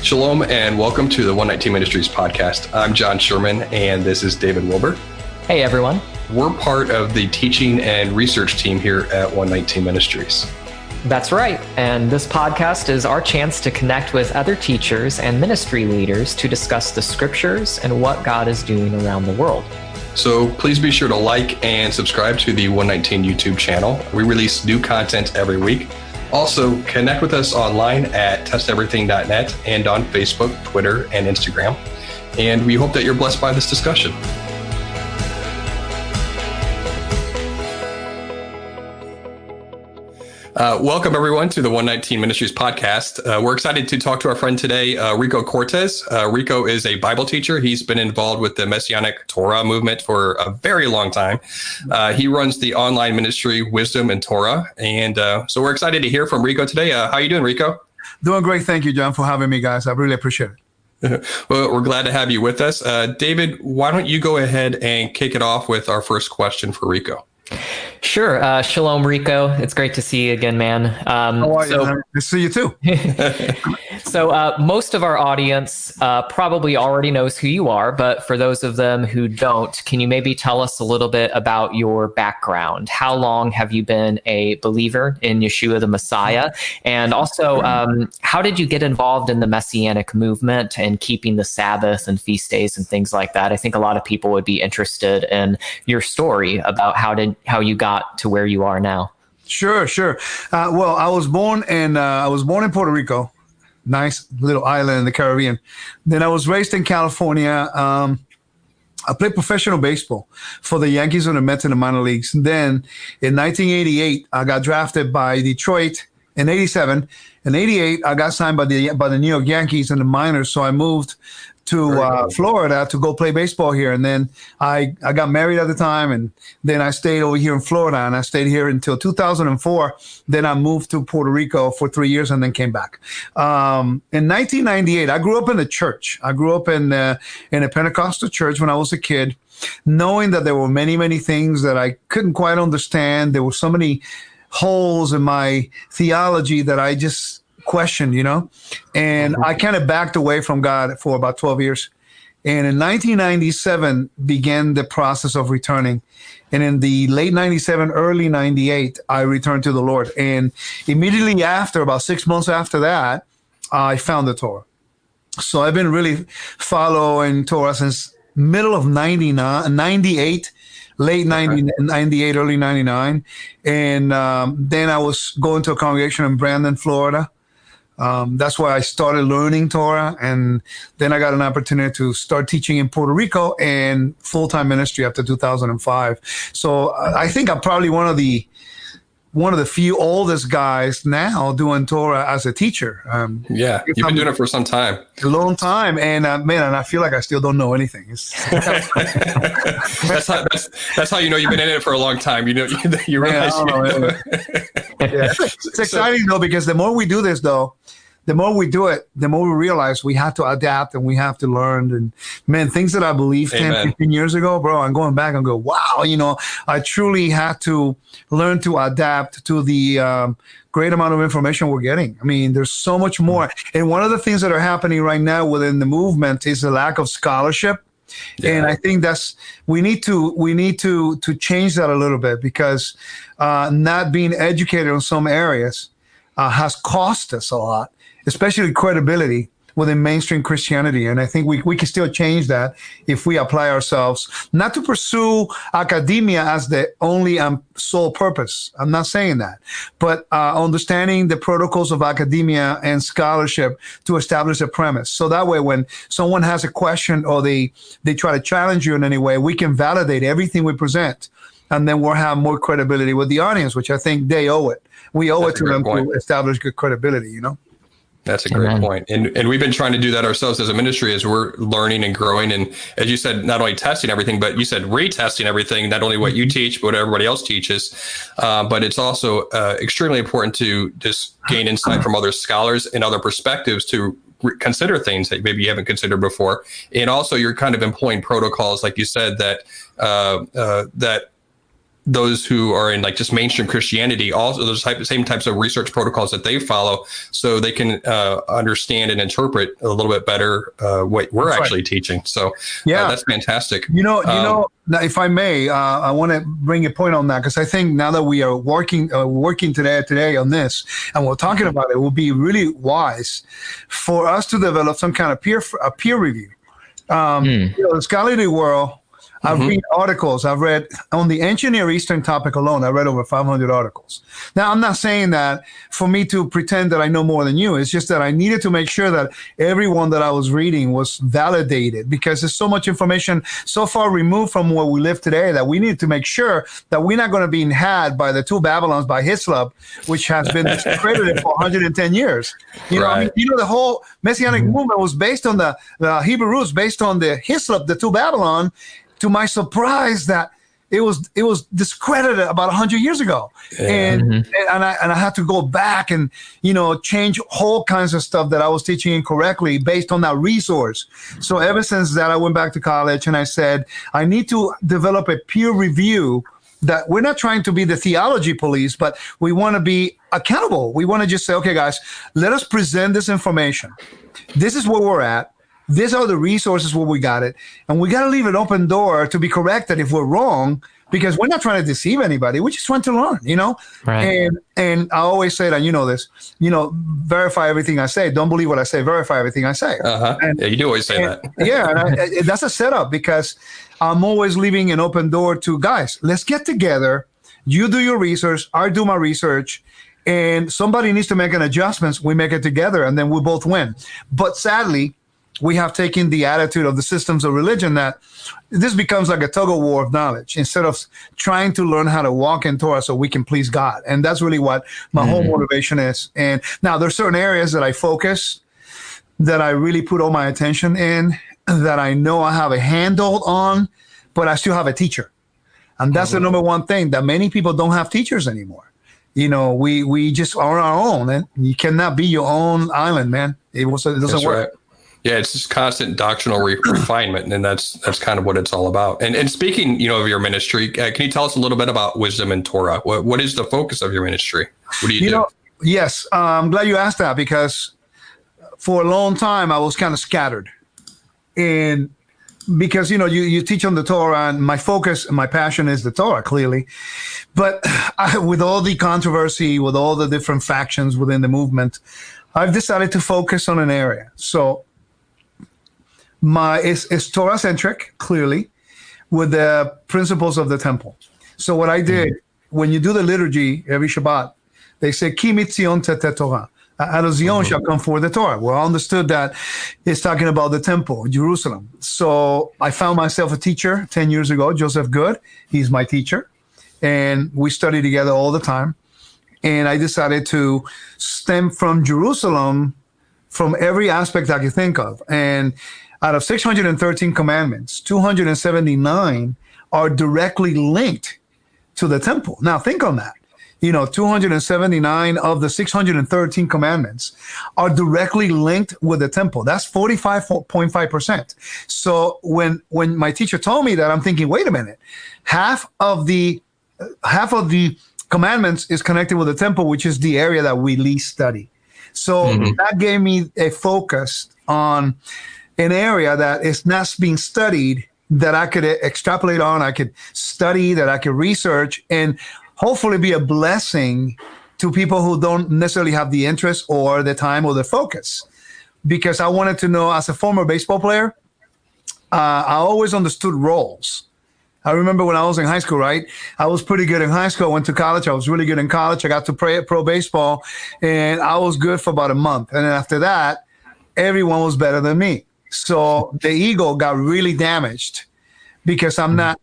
Shalom and welcome to the 119 Ministries podcast. I'm John Sherman and this is David Wilbur. Hey everyone. We're part of the teaching and research team here at 119 Ministries. That's right. And this podcast is our chance to connect with other teachers and ministry leaders to discuss the scriptures and what God is doing around the world. So please be sure to like and subscribe to the 119 YouTube channel. We release new content every week. Also, connect with us online at testeverything.net and on Facebook, Twitter, and Instagram. And we hope that you're blessed by this discussion. Welcome, everyone, to the 119 Ministries podcast. We're excited to talk to our friend today, Rico Cortez. Rico is a Bible teacher. He's been involved with the Messianic Torah movement for a very long time. He runs the online ministry Wisdom and Torah. And so we're excited to hear from Rico today. How are you doing, Rico? Doing great. Thank you, John, for having me, guys. I really appreciate it. Well, we're glad to have you with us. David, why don't you go ahead and kick it off with our first question for Rico? Sure. Shalom, Rico. It's great to see you again, man. How are you? Nice to see you too. So most of our audience probably already knows who you are, but for those of them who don't, can you maybe tell us a little bit about your background? How long have you been a believer in Yeshua the Messiah? And also, how did you get involved in the Messianic movement and keeping the Sabbath and feast days and things like that? I think a lot of people would be interested in your story about how you got to where you are now. Sure. Well, I was born in Puerto Rico, nice little island in the Caribbean. Then I was raised in California. I played professional baseball for the Yankees and the Mets in the minor leagues. And then in 1988, I got drafted by Detroit. In 87, in 88, I got signed by the New York Yankees in the minors. So I moved to Florida to go play baseball here. And then I got married at the time. And then I stayed over here in Florida. And I stayed here until 2004. Then I moved to Puerto Rico for 3 years and then came back. In 1998, I grew up in the church. I grew up in a Pentecostal church when I was a kid, knowing that there were many, many things that I couldn't quite understand. There were so many holes in my theology that I just questioned, and I kind of backed away from God for about 12 years. And in 1997 began the process of returning. And in the late 97, early 98, I returned to the Lord. And immediately after, about 6 months after that, I found the Torah. So I've been really following Torah since middle of 98, late 98, early 99. And then I was going to a congregation in Brandon, Florida. That's why I started learning Torah. And then I got an opportunity to start teaching in Puerto Rico and full-time ministry after 2005. So I think I'm probably one of the few oldest guys now doing Torah as a teacher. You've been doing it for some time. A long time. And and I feel like I still don't know anything. That's how you know you've been in it for a long time. You realize. It's exciting though, because the more we do this though, the more we do it, the more we realize we have to adapt and we have to learn. And man, things that I believed 10, 15 years ago, bro, I'm going back and go, wow, I truly had to learn to adapt to the great amount of information we're getting. I mean, there's so much more. And one of the things that are happening right now within the movement is the lack of scholarship. Yeah. And I think we need to change that a little bit, because not being educated in some areas has cost us a lot, especially credibility within mainstream Christianity. And I think we can still change that if we apply ourselves, not to pursue academia as the only sole purpose. I'm not saying that, but understanding the protocols of academia and scholarship to establish a premise. So that way, when someone has a question or they try to challenge you in any way, we can validate everything we present. And then we'll have more credibility with the audience, which I think they owe it. We owe it to them to establish good credibility, That's a great point. And we've been trying to do that ourselves as a ministry as we're learning and growing. And as you said, not only testing everything, but you said retesting everything, not only what you teach, but what everybody else teaches. But it's also extremely important to just gain insight from other scholars and other perspectives to consider things that maybe you haven't considered before. And also you're kind of employing protocols, like you said, that those who are in like just mainstream Christianity, also those same types of research protocols that they follow, so they can understand and interpret a little bit better what we're actually teaching. So that's fantastic. Now, if I may, I want to bring a point on that, because I think now that we are working today on this, and we're talking about it, it will be really wise for us to develop some kind of peer review. The scholarly world, I've read articles. I've read on the ancient Near Eastern topic alone. I read over 500 articles. Now, I'm not saying that for me to pretend that I know more than you. It's just that I needed to make sure that everyone that I was reading was validated, because there's so much information so far removed from where we live today that we need to make sure that we're not going to be had by the two Babylons by Hislop, which has been discredited for 110 years. The whole Messianic movement was based on the Hebrew roots, based on the Hislop, the two Babylon. To my surprise, that it was discredited about 100 years ago, and I had to go back and change whole kinds of stuff that I was teaching incorrectly based on that resource. So ever since that, I went back to college and I said I need to develop a peer review. That we're not trying to be the theology police, but we want to be accountable. We want to just say, okay, guys, let us present this information. This is where we're at. These are the resources where we got it. And we got to leave an open door to be corrected if we're wrong, because we're not trying to deceive anybody. We just want to learn, Right. And I always say that, verify everything I say. Don't believe what I say. Verify everything I say. Yeah, you do always say that. And that's a setup, because I'm always leaving an open door to, guys, let's get together. You do your research. I do my research. And somebody needs to make an adjustment. We make it together, and then we both win. But sadly, we have taken the attitude of the systems of religion that this becomes like a tug of war of knowledge, instead of trying to learn how to walk in Torah so we can please God. And that's really what my whole motivation is. And now there's certain areas that I focus, that I really put all my attention in, that I know I have a handle on, but I still have a teacher. And that's the number one thing, that many people don't have teachers anymore. We just are our own, and you cannot be your own island, man. It doesn't work. Right. Yeah, it's just constant doctrinal refinement, and that's kind of what it's all about. And speaking, of your ministry, can you tell us a little bit about Wisdom in Torah? What is the focus of your ministry? What do you do? Yes, I'm glad you asked that, because for a long time I was kind of scattered, and because you teach on the Torah, and my focus and my passion is the Torah, clearly, but with all the controversy, with all the different factions within the movement, I've decided to focus on an area. So it's Torah centric, clearly, with the principles of the temple. So what I did, when you do the liturgy every Shabbat, they say, Ki mitzion tetet Torah. Out of Zion shall come forth the Torah. Well, I understood that it's talking about the temple, Jerusalem. So I found myself a teacher 10 years ago, Joseph Good. He's my teacher. And we study together all the time. And I decided to stem from Jerusalem from every aspect I could think of. And out of 613 commandments, 279 are directly linked to the temple. Now, think on that. 279 of the 613 commandments are directly linked with the temple. That's 45.5%. So when my teacher told me that, I'm thinking, wait a minute, half of the commandments is connected with the temple, which is the area that we least study. So that gave me a focus on an area that is not being studied, that I could extrapolate on, I could study, that I could research, and hopefully be a blessing to people who don't necessarily have the interest or the time or the focus. Because I wanted to know, as a former baseball player, I always understood roles. I remember when I was in high school, right? I was pretty good in high school. I went to college. I was really good in college. I got to play pro baseball, and I was good for about a month. And then after that, everyone was better than me. So the ego got really damaged, because I'm not,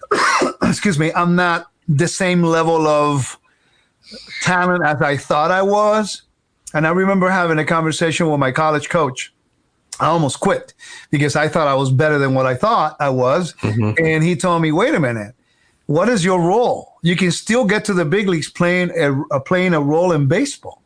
I'm not the same level of talent as I thought I was. And I remember having a conversation with my college coach. I almost quit because I thought I was better than what I thought I was. And he told me, wait a minute, what is your role? You can still get to the big leagues playing a role in baseball.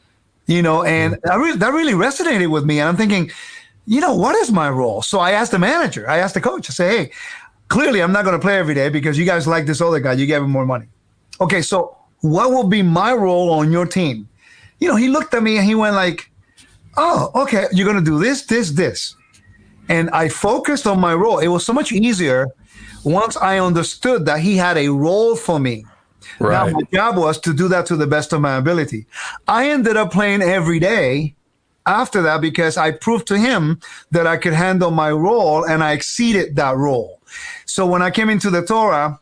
And that really resonated with me. And I'm thinking, what is my role? So I asked the manager, I asked the coach, I say, hey, clearly I'm not going to play every day because you guys like this other guy. You gave him more money. Okay, so what will be my role on your team? He looked at me and he went like, oh, okay, you're going to do this, this, this. And I focused on my role. It was so much easier once I understood that he had a role for me. Right. Now, my job was to do that to the best of my ability. I ended up playing every day after that because I proved to him that I could handle my role, and I exceeded that role. So when I came into the Torah,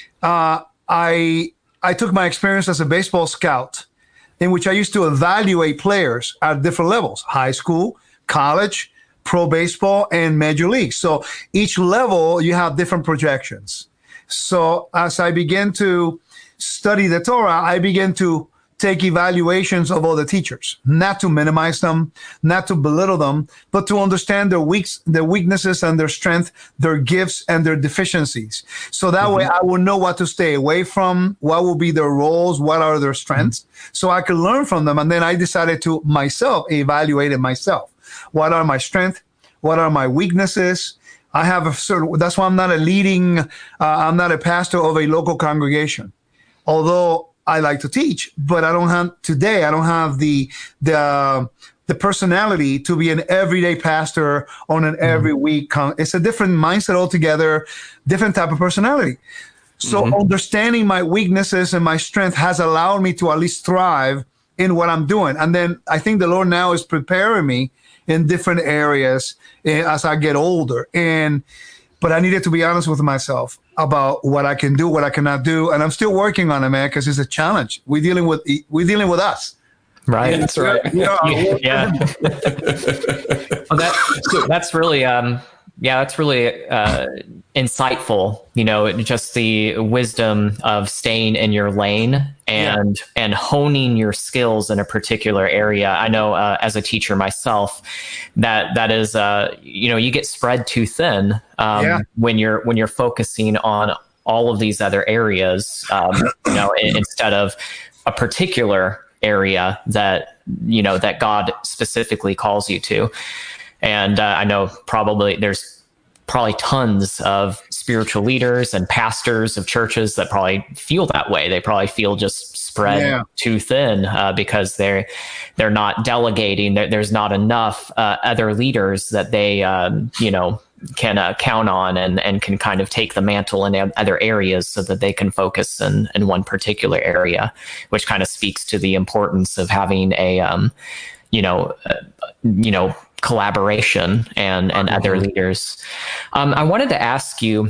I took my experience as a baseball scout, in which I used to evaluate players at different levels: high school, college, pro baseball, and major league. So each level, you have different projections. So as I began to study the Torah, I began to take evaluations of other teachers, not to minimize them, not to belittle them, but to understand their weaknesses and their strength, their gifts and their deficiencies. So that way I will know what to stay away from, what will be their roles, what are their strengths, so I could learn from them. And then I decided to myself evaluate it myself. What are my strengths? What are my weaknesses? I have that's why I'm not I'm not a pastor of a local congregation. Although I like to teach, but I don't have the personality to be an everyday pastor on an every week. It's a different mindset altogether, different type of personality. So understanding my weaknesses and my strength has allowed me to at least thrive in what I'm doing. And then I think the Lord now is preparing me in different areas as I get older. But I needed to be honest with myself about what I can do, what I cannot do. And I'm still working on it, man, because it's a challenge. We're dealing with us. Right. Yeah, that's right. Yeah. Well, that's really, that's really insightful. Just the wisdom of staying in your lane and honing your skills in a particular area. I know as a teacher myself, that is, you get spread too thin when you're focusing on all of these other areas, instead of a particular area that God specifically calls you to. And I know there's probably tons of spiritual leaders and pastors of churches that probably feel that way. They probably feel just spread too thin because they're not delegating. There's not enough other leaders that they can count on and can kind of take the mantle in other areas so that they can focus in one particular area, which kind of speaks to the importance of having a collaboration and other leaders. I wanted to ask you,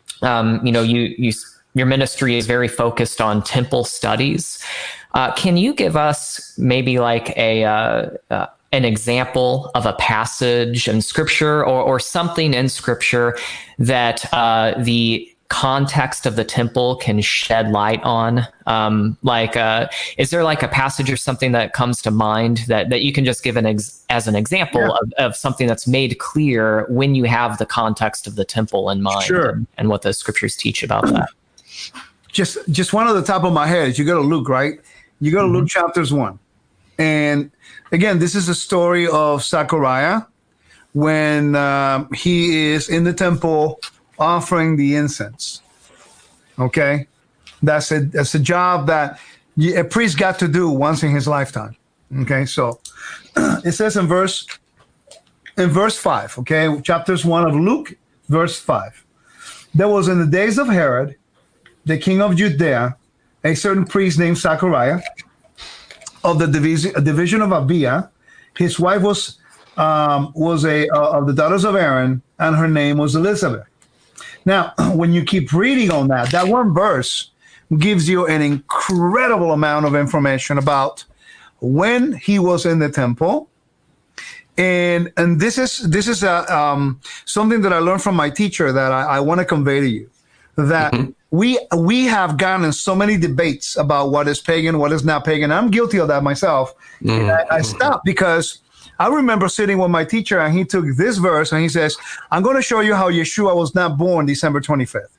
your ministry is very focused on temple studies. Can you give us maybe like an example of a passage in Scripture or something in Scripture that the context of the temple can shed light on? Is there like a passage or something that comes to mind that you can just give as an example of something that's made clear when you have the context of the temple in mind? Sure. And what the Scriptures teach about that? Just one on the top of my head is you go to Luke, right? You go to Luke chapters 1. And again, this is a story of Zechariah when he is in the temple offering the incense. Okay, that's a job that a priest got to do once in his lifetime. Okay, so it says in verse 5. Okay, chapters 1 of Luke, verse 5. There was in the days of Herod, the king of Judea, a certain priest named Zechariah of the division of Abia. His wife was of the daughters of Aaron, and her name was Elizabeth. Now, when you keep reading on that one verse gives you an incredible amount of information about when he was in the temple. And this is something that I learned from my teacher that I want to convey to you, that we have gotten in so many debates about what is pagan, what is not pagan. I'm guilty of that myself. And I stopped because I remember sitting with my teacher and he took this verse and he says, I'm going to show you how Yeshua was not born December 25th.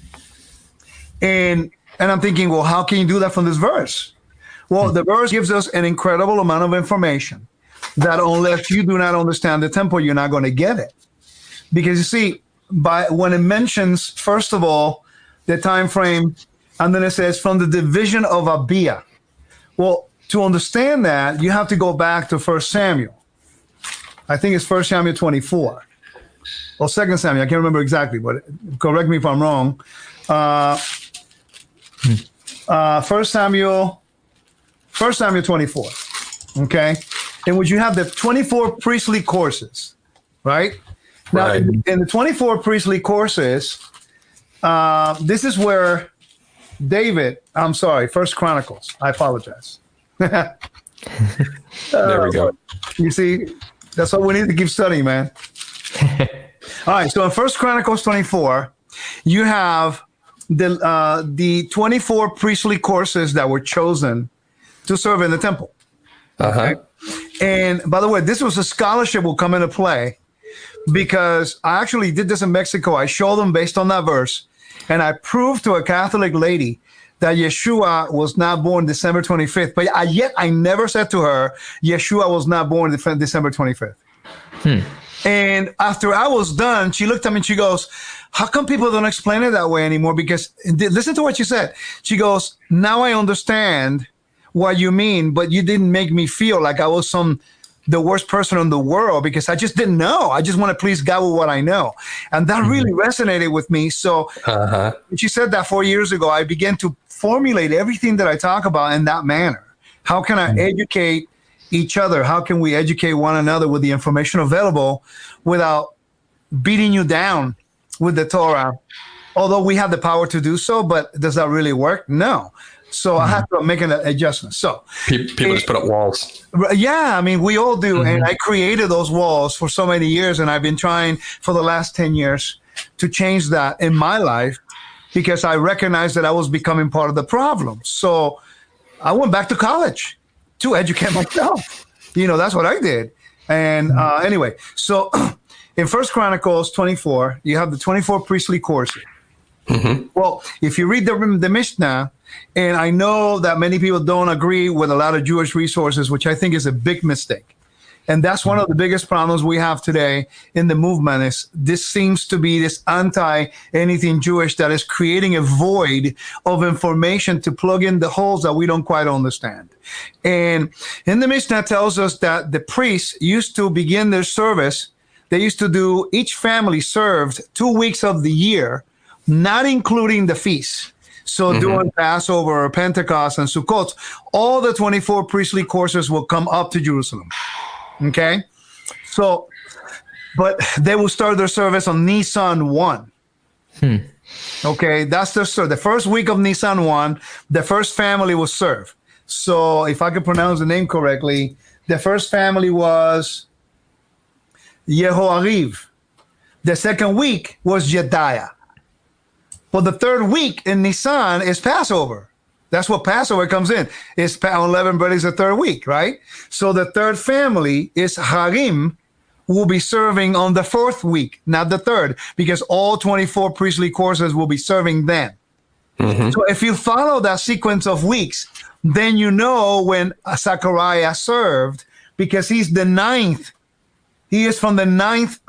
And I'm thinking, well, how can you do that from this verse? Well, the verse gives us an incredible amount of information that unless you do not understand the temple, you're not going to get it. Because you see, when it mentions, first of all, the time frame, and then it says from the division of Abia. Well, to understand that, you have to go back to 1 Samuel. I think it's 1 Samuel 24. Or 2 Samuel, I can't remember exactly, but correct me if I'm wrong. 1 Samuel 24, okay? In which you have the 24 priestly courses, right? Now, in the 24 priestly courses, this is where David, I'm sorry, 1 Chronicles, I apologize. There we go. You see, that's what we need to keep studying, man. All right, so in 1 Chronicles 24, you have the 24 priestly courses that were chosen to serve in the temple. Uh-huh. Okay? And by the way, this was a scholarship will come into play because I actually did this in Mexico. I showed them based on that verse, and I proved to a Catholic lady that Yeshua was not born December 25th. But yet I never said to her, Yeshua was not born December 25th. And after I was done, she looked at me and she goes, how come people don't explain it that way anymore? Because listen to what she said. She goes, now I understand what you mean, but you didn't make me feel like I was the worst person in the world because I just didn't know. I just want to please God with what I know. And that really resonated with me. So when she said that 4 years ago, I began to formulate everything that I talk about in that manner. How can I educate each other? How can we educate one another with the information available without beating you down with the Torah? Although we have the power to do so, but does that really work? No. So I have to make an adjustment. So people just put up walls. Yeah, I mean, we all do. And I created those walls for so many years, and I've been trying for the last 10 years to change that in my life because I recognized that I was becoming part of the problem. So I went back to college to educate myself. That's what I did. And anyway, so in 1 Chronicles 24, you have the 24 priestly courses. Well, if you read the Mishnah, and I know that many people don't agree with a lot of Jewish resources, which I think is a big mistake. And that's one of the biggest problems we have today in the movement is this seems to be this anti-anything Jewish that is creating a void of information to plug in the holes that we don't quite understand. And in the Mishnah tells us that the priests used to begin their service. They used to do, each family served 2 weeks of the year, not including the feasts. So during Passover, Pentecost, and Sukkot, all the 24 priestly courses will come up to Jerusalem. Okay? So, but they will start their service on Nisan 1. Okay, that's the first week of Nisan 1, the first family will serve. So if I can pronounce the name correctly, the first family was Yehoariv. The second week was Jediah. But the third week in Nisan is Passover. That's what Passover comes in. It's unleavened bread is the third week, right? So the third family is Harim, who will be serving on the fourth week, not the third, because all 24 priestly courses will be serving then. So if you follow that sequence of weeks, then you know when Zechariah served, because he's the ninth. He is from the ninth,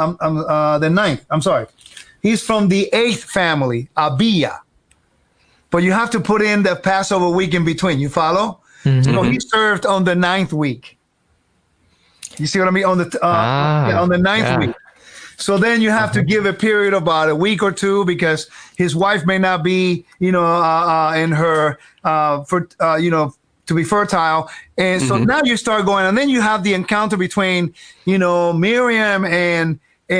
He's from the 8th family, Abia. But you have to put in the Passover week in between. You follow? So he served on the 9th week. You see what I mean? On the 9th week. So then you have to give a period of about a week or two because his wife may not be, in her, to be fertile. And so now you start going, and then you have the encounter between, Miriam and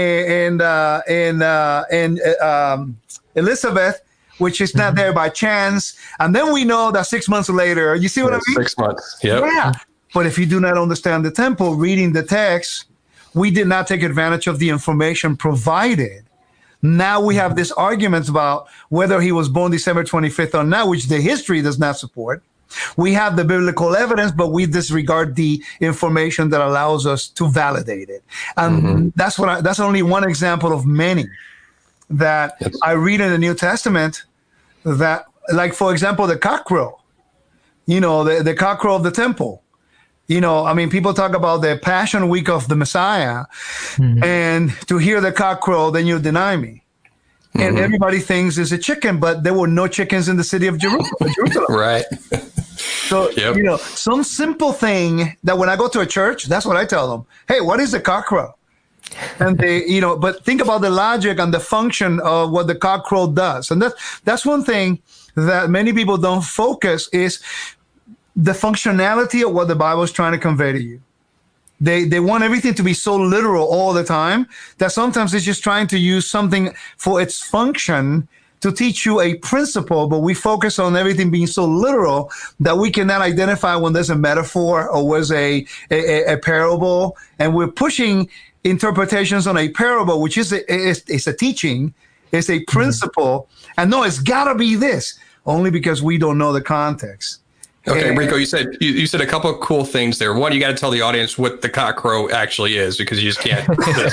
Elizabeth, which is not there by chance. And then we know that 6 months later, you see what I mean? 6 months. Yep. Yeah. But if you do not understand the temple, reading the text, we did not take advantage of the information provided. Now we have this argument about whether he was born December 25th or not, which the history does not support. We have the biblical evidence, but we disregard the information that allows us to validate it. And that's only one example of many that I read in the New Testament that, like, for example, the cockcrow, the cockcrow of the temple. You know, I mean, people talk about the Passion Week of the Messiah, and to hear the cock crow, then you deny me. And everybody thinks it's a chicken, but there were no chickens in the city of Jerusalem. Right. So, you know, some simple thing that when I go to a church, that's what I tell them. Hey, what is a cock crow? And they, you know, but think about the logic and the function of what the cock crow does. And that's one thing that many people don't focus is the functionality of what the Bible is trying to convey to you. They want everything to be so literal all the time that sometimes it's just trying to use something for its function to teach you a principle, but we focus on everything being so literal that we cannot identify when there's a metaphor or was a parable. And we're pushing interpretations on a parable, which is a teaching, it's a principle. And no, it's got to be this, only because we don't know the context. Okay, Rico, you said a couple of cool things there. One, you got to tell the audience what the cock crow actually is, because you just can't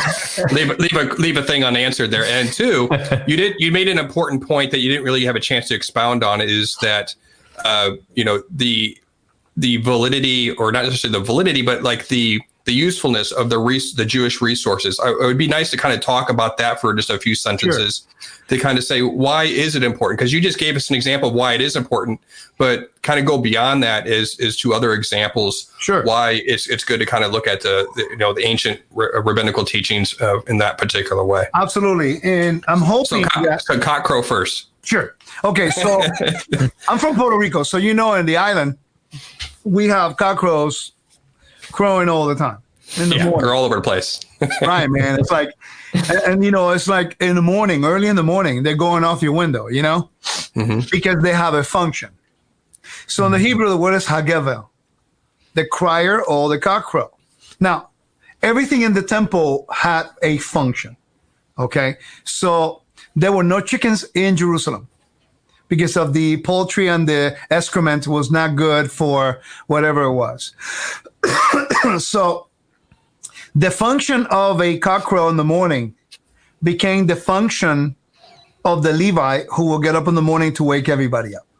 leave a thing unanswered there. And two, you made an important point that you didn't really have a chance to expound on, is that you know, the validity, or not necessarily the validity, but like the usefulness of the Jewish resources. It would be nice to kind of talk about that for just a few sentences. Sure. To kind of say, why is it important? Because you just gave us an example of why it is important, but kind of go beyond that is to other examples. Sure. Why it's good to kind of look at the ancient rabbinical teachings in that particular way. Absolutely. And I'm hoping so cock crow first. Sure. Okay. So I'm from Puerto Rico. So, you know, in the island, we have cock crows crowing all the time. In the morning. They're all over the place. Right, man. It's like, and you know, it's like in the morning, early in the morning, they're going off your window, you know, because they have a function. So in the Hebrew, the word is hagevel, the crier or the cock crow. Now, everything in the temple had a function. Okay. So there were no chickens in Jerusalem because of the poultry, and the excrement was not good for whatever it was. So the function of a cock crow in the morning became the function of the Levite, who will get up in the morning to wake everybody up.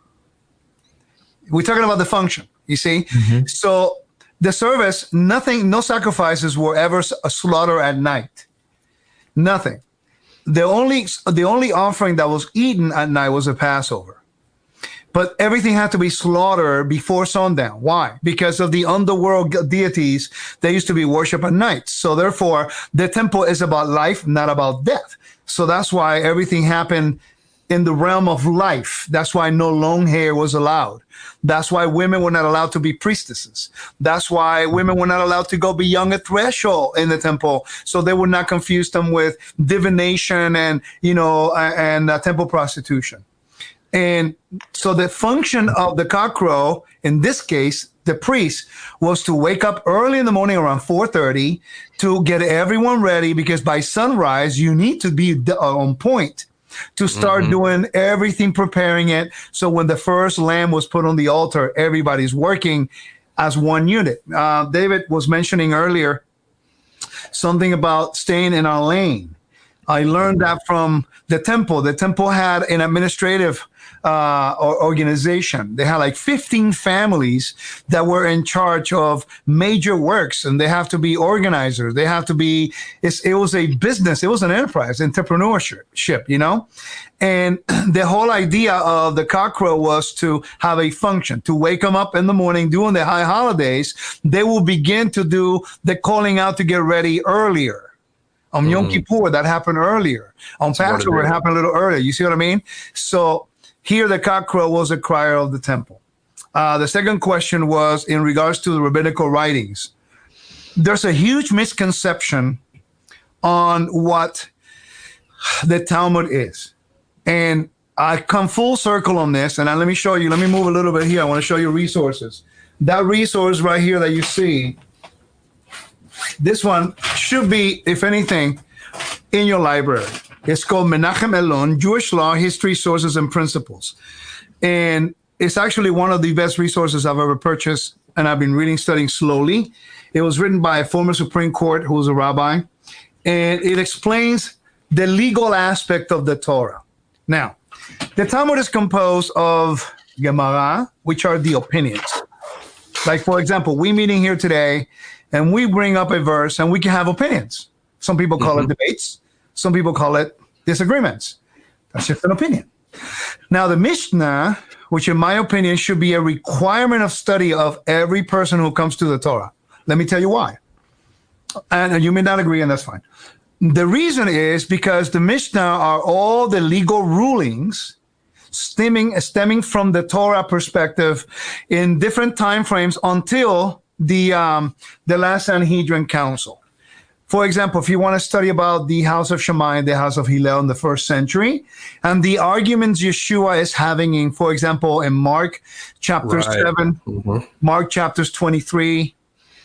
We're talking about the function, you see? So the service, no sacrifices were ever slaughtered at night. Nothing. The only offering that was eaten at night was a Passover. But everything had to be slaughtered before sundown. Why? Because of the underworld deities, they used to be worshipped at night. So therefore, the temple is about life, not about death. So that's why everything happened in the realm of life. That's why no long hair was allowed. That's why women were not allowed to be priestesses. That's why women were not allowed to go beyond a threshold in the temple, so they would not confuse them with divination and, you know, and temple prostitution. And so the function of the cock crow, in this case, the priest, was to wake up early in the morning around 4:30 to get everyone ready, because by sunrise, you need to be on point to start doing everything, preparing it. So when the first lamb was put on the altar, everybody's working as one unit. David was mentioning earlier something about staying in our lane. I learned that from the temple. The temple had an administrative organization. They had like 15 families that were in charge of major works, and they have to be organizers. They have to be, it was a business. It was an enterprise, entrepreneurship, you know? And the whole idea of the cock crow was to have a function, to wake them up in the morning during the high holidays. They will begin to do the calling out to get ready earlier. On Yom Kippur, that happened earlier. On Passover, it happened a little earlier. You see what I mean? So here, the cock crow was a crier of the temple. The second question was in regards to the rabbinical writings. There's a huge misconception on what the Talmud is. And I come full circle on this. And let me show you. Let me move a little bit here. I want to show you resources. That resource right here that you see, this one should be, if anything, in your library. It's called Menachem Elon, Jewish Law, History, Sources, and Principles. And it's actually one of the best resources I've ever purchased, and I've been studying slowly. It was written by a former Supreme Court who was a rabbi, and it explains the legal aspect of the Torah. Now, the Talmud is composed of Gemara, which are the opinions. Like, for example, we meeting here today and we bring up a verse and we can have opinions. Some people call it debates. Some people call it disagreements. That's just an opinion. Now, the Mishnah, which in my opinion should be a requirement of study of every person who comes to the Torah. Let me tell you why. And you may not agree, and that's fine. The reason is because the Mishnah are all the legal rulings stemming from the Torah perspective in different time frames until the last Sanhedrin Council. For example, if you want to study about the house of Shammai and the house of Hillel in the first century, and the arguments Yeshua is having in, for example, in Mark chapter 7, Mark chapters 23,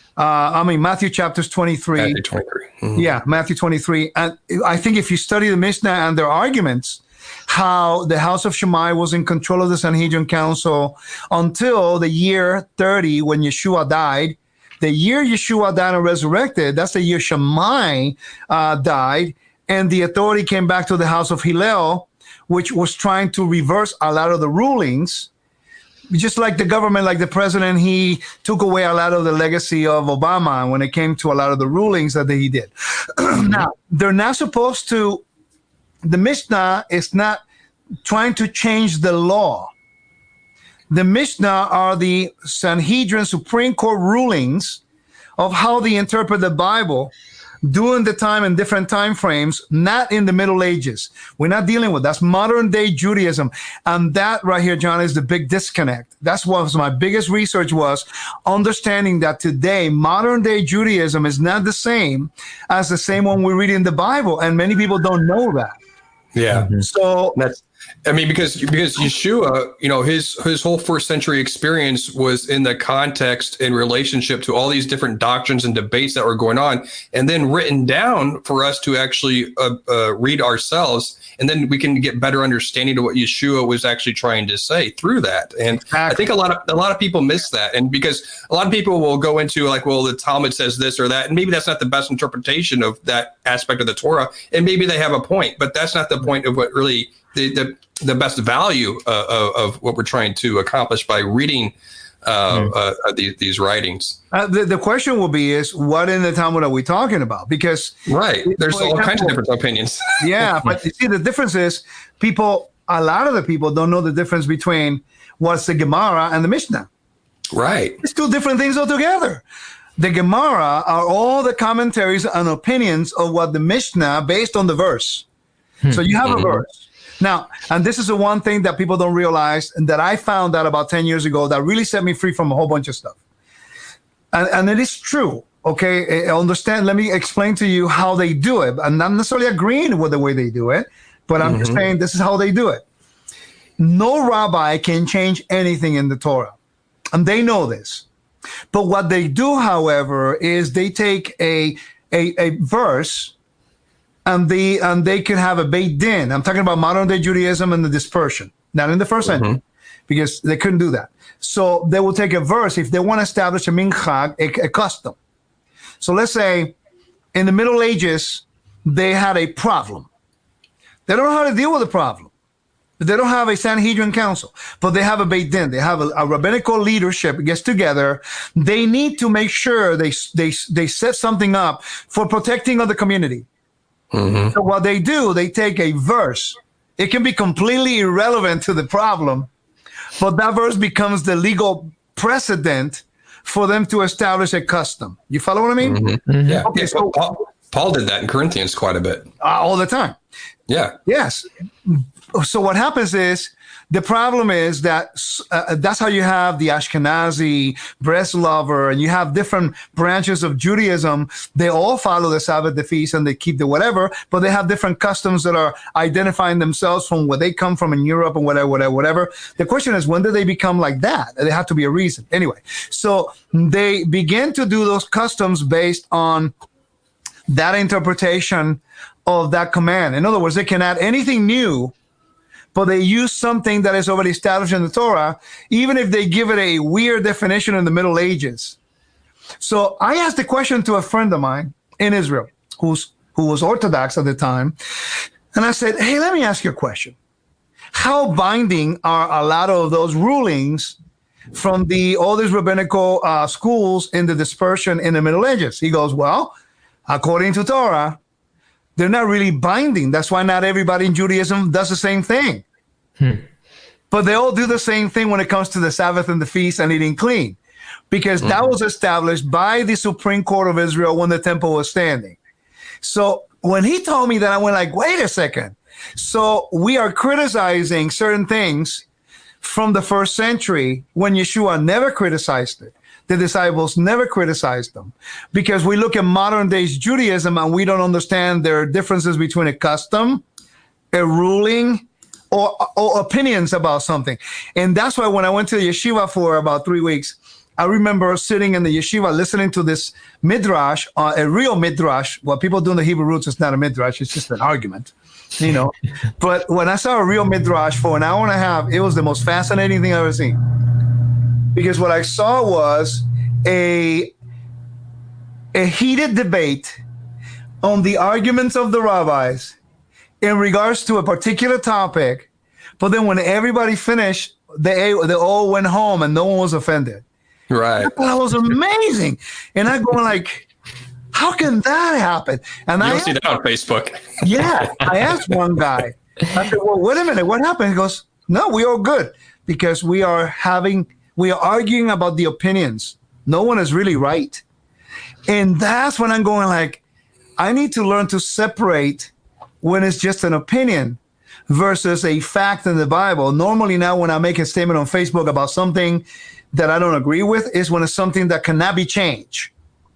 Matthew chapters 23. Matthew 23. Yeah, Matthew 23. And I think if you study the Mishnah and their arguments, how the house of Shammai was in control of the Sanhedrin Council until the year 30 when Yeshua died. The year Yeshua died and resurrected, that's the year Shammai died, and the authority came back to the house of Hillel, which was trying to reverse a lot of the rulings. Just like the government, like the president, he took away a lot of the legacy of Obama when it came to a lot of the rulings that he did. Now, they're not supposed to, the Mishnah is not trying to change the law. The Mishnah are the Sanhedrin Supreme Court rulings of how they interpret the Bible during the time and different time frames, not in the Middle Ages. We're not dealing with that's modern day Judaism. And that right here, John, is the big disconnect. That's what my biggest research was, understanding that today, modern day Judaism is not the same as the same one we read in the Bible. And many people don't know that. Yeah. So that's, I mean, because Yeshua, you know, his whole first century experience was in the context in relationship to all these different doctrines and debates that were going on, and then written down for us to actually read ourselves, and then we can get better understanding of what Yeshua was actually trying to say through that. And I think a lot of people miss that, and because a lot of people will go into like, well, the Talmud says this or that, and maybe that's not the best interpretation of that aspect of the Torah, and maybe they have a point, but that's not the point of what really the best value of what we're trying to accomplish by reading these writings. The question will be is what in the Talmud are we talking about? Because there's all kinds of different opinions. Yeah, but you see, the difference is a lot of the people don't know the difference between what's the Gemara and the Mishnah. Right. It's two different things altogether. The Gemara are all the commentaries and opinions of what the Mishnah based on the verse. So you have a verse. Now, and this is the one thing that people don't realize, and that I found out about 10 years ago that really set me free from a whole bunch of stuff. And it is true, okay? Understand, let me explain to you how they do it. I'm not necessarily agreeing with the way they do it, but I'm just saying this is how they do it. No rabbi can change anything in the Torah, and they know this. But what they do, however, is they take a verse, and they can have a Beit Din. I'm talking about modern day Judaism and the dispersion, not in the first century, because they couldn't do that. So they will take a verse if they want to establish a minchag, a custom. So let's say in the Middle Ages, they had a problem. They don't know how to deal with the problem. They don't have a Sanhedrin council, but they have a Beit Din. They have a rabbinical leadership gets together. They need to make sure they set something up for protecting of the community. So what they do, they take a verse. It can be completely irrelevant to the problem, but that verse becomes the legal precedent for them to establish a custom. You follow what I mean? Yeah. Okay, so Paul did that in Corinthians quite a bit. All the time. Yeah. Yes. So what happens is, the problem is that that's how you have the Ashkenazi, Breslover, and you have different branches of Judaism. They all follow the Sabbath, the feast, and they keep the whatever, but they have different customs that are identifying themselves from where they come from in Europe and whatever. The question is, when do they become like that? There have to be a reason. Anyway, so they begin to do those customs based on that interpretation of that command. In other words, they can add anything new, but they use something that is already established in the Torah, even if they give it a weird definition in the Middle Ages. So I asked the question to a friend of mine in Israel, who was Orthodox at the time, and I said, hey, let me ask you a question. How binding are a lot of those rulings from all these rabbinical schools in the dispersion in the Middle Ages. He goes, well, according to Torah, they're not really binding. That's why not everybody in Judaism does the same thing. But they all do the same thing when it comes to the Sabbath and the feast and eating clean, because that was established by the Supreme Court of Israel when the temple was standing. So when he told me that, I went like, wait a second. So we are criticizing certain things from the first century when Yeshua never criticized it. The disciples never criticized them, because we look at modern days Judaism and we don't understand there are differences between a custom, a ruling, or opinions about something. And that's why when I went to the yeshiva for about 3 weeks, I remember sitting in the yeshiva listening to this midrash, a real midrash. What people do in the Hebrew roots is not a midrash, it's just an argument, you know. But when I saw a real midrash for an hour and a half, it was the most fascinating thing I've ever seen. Because what I saw was a heated debate on the arguments of the rabbis in regards to a particular topic. But then when everybody finished, they all went home and no one was offended. Right. That was amazing. And I'm going like, how can that happen? And You'll see that on Facebook. Yeah. I asked one guy, I said, well, wait a minute, what happened? He goes, no, we all good, because we are arguing about the opinions. No one is really right. And that's when I'm going like, I need to learn to separate when it's just an opinion versus a fact in the Bible. Normally now when I make a statement on Facebook about something that I don't agree with is when it's something that cannot be changed.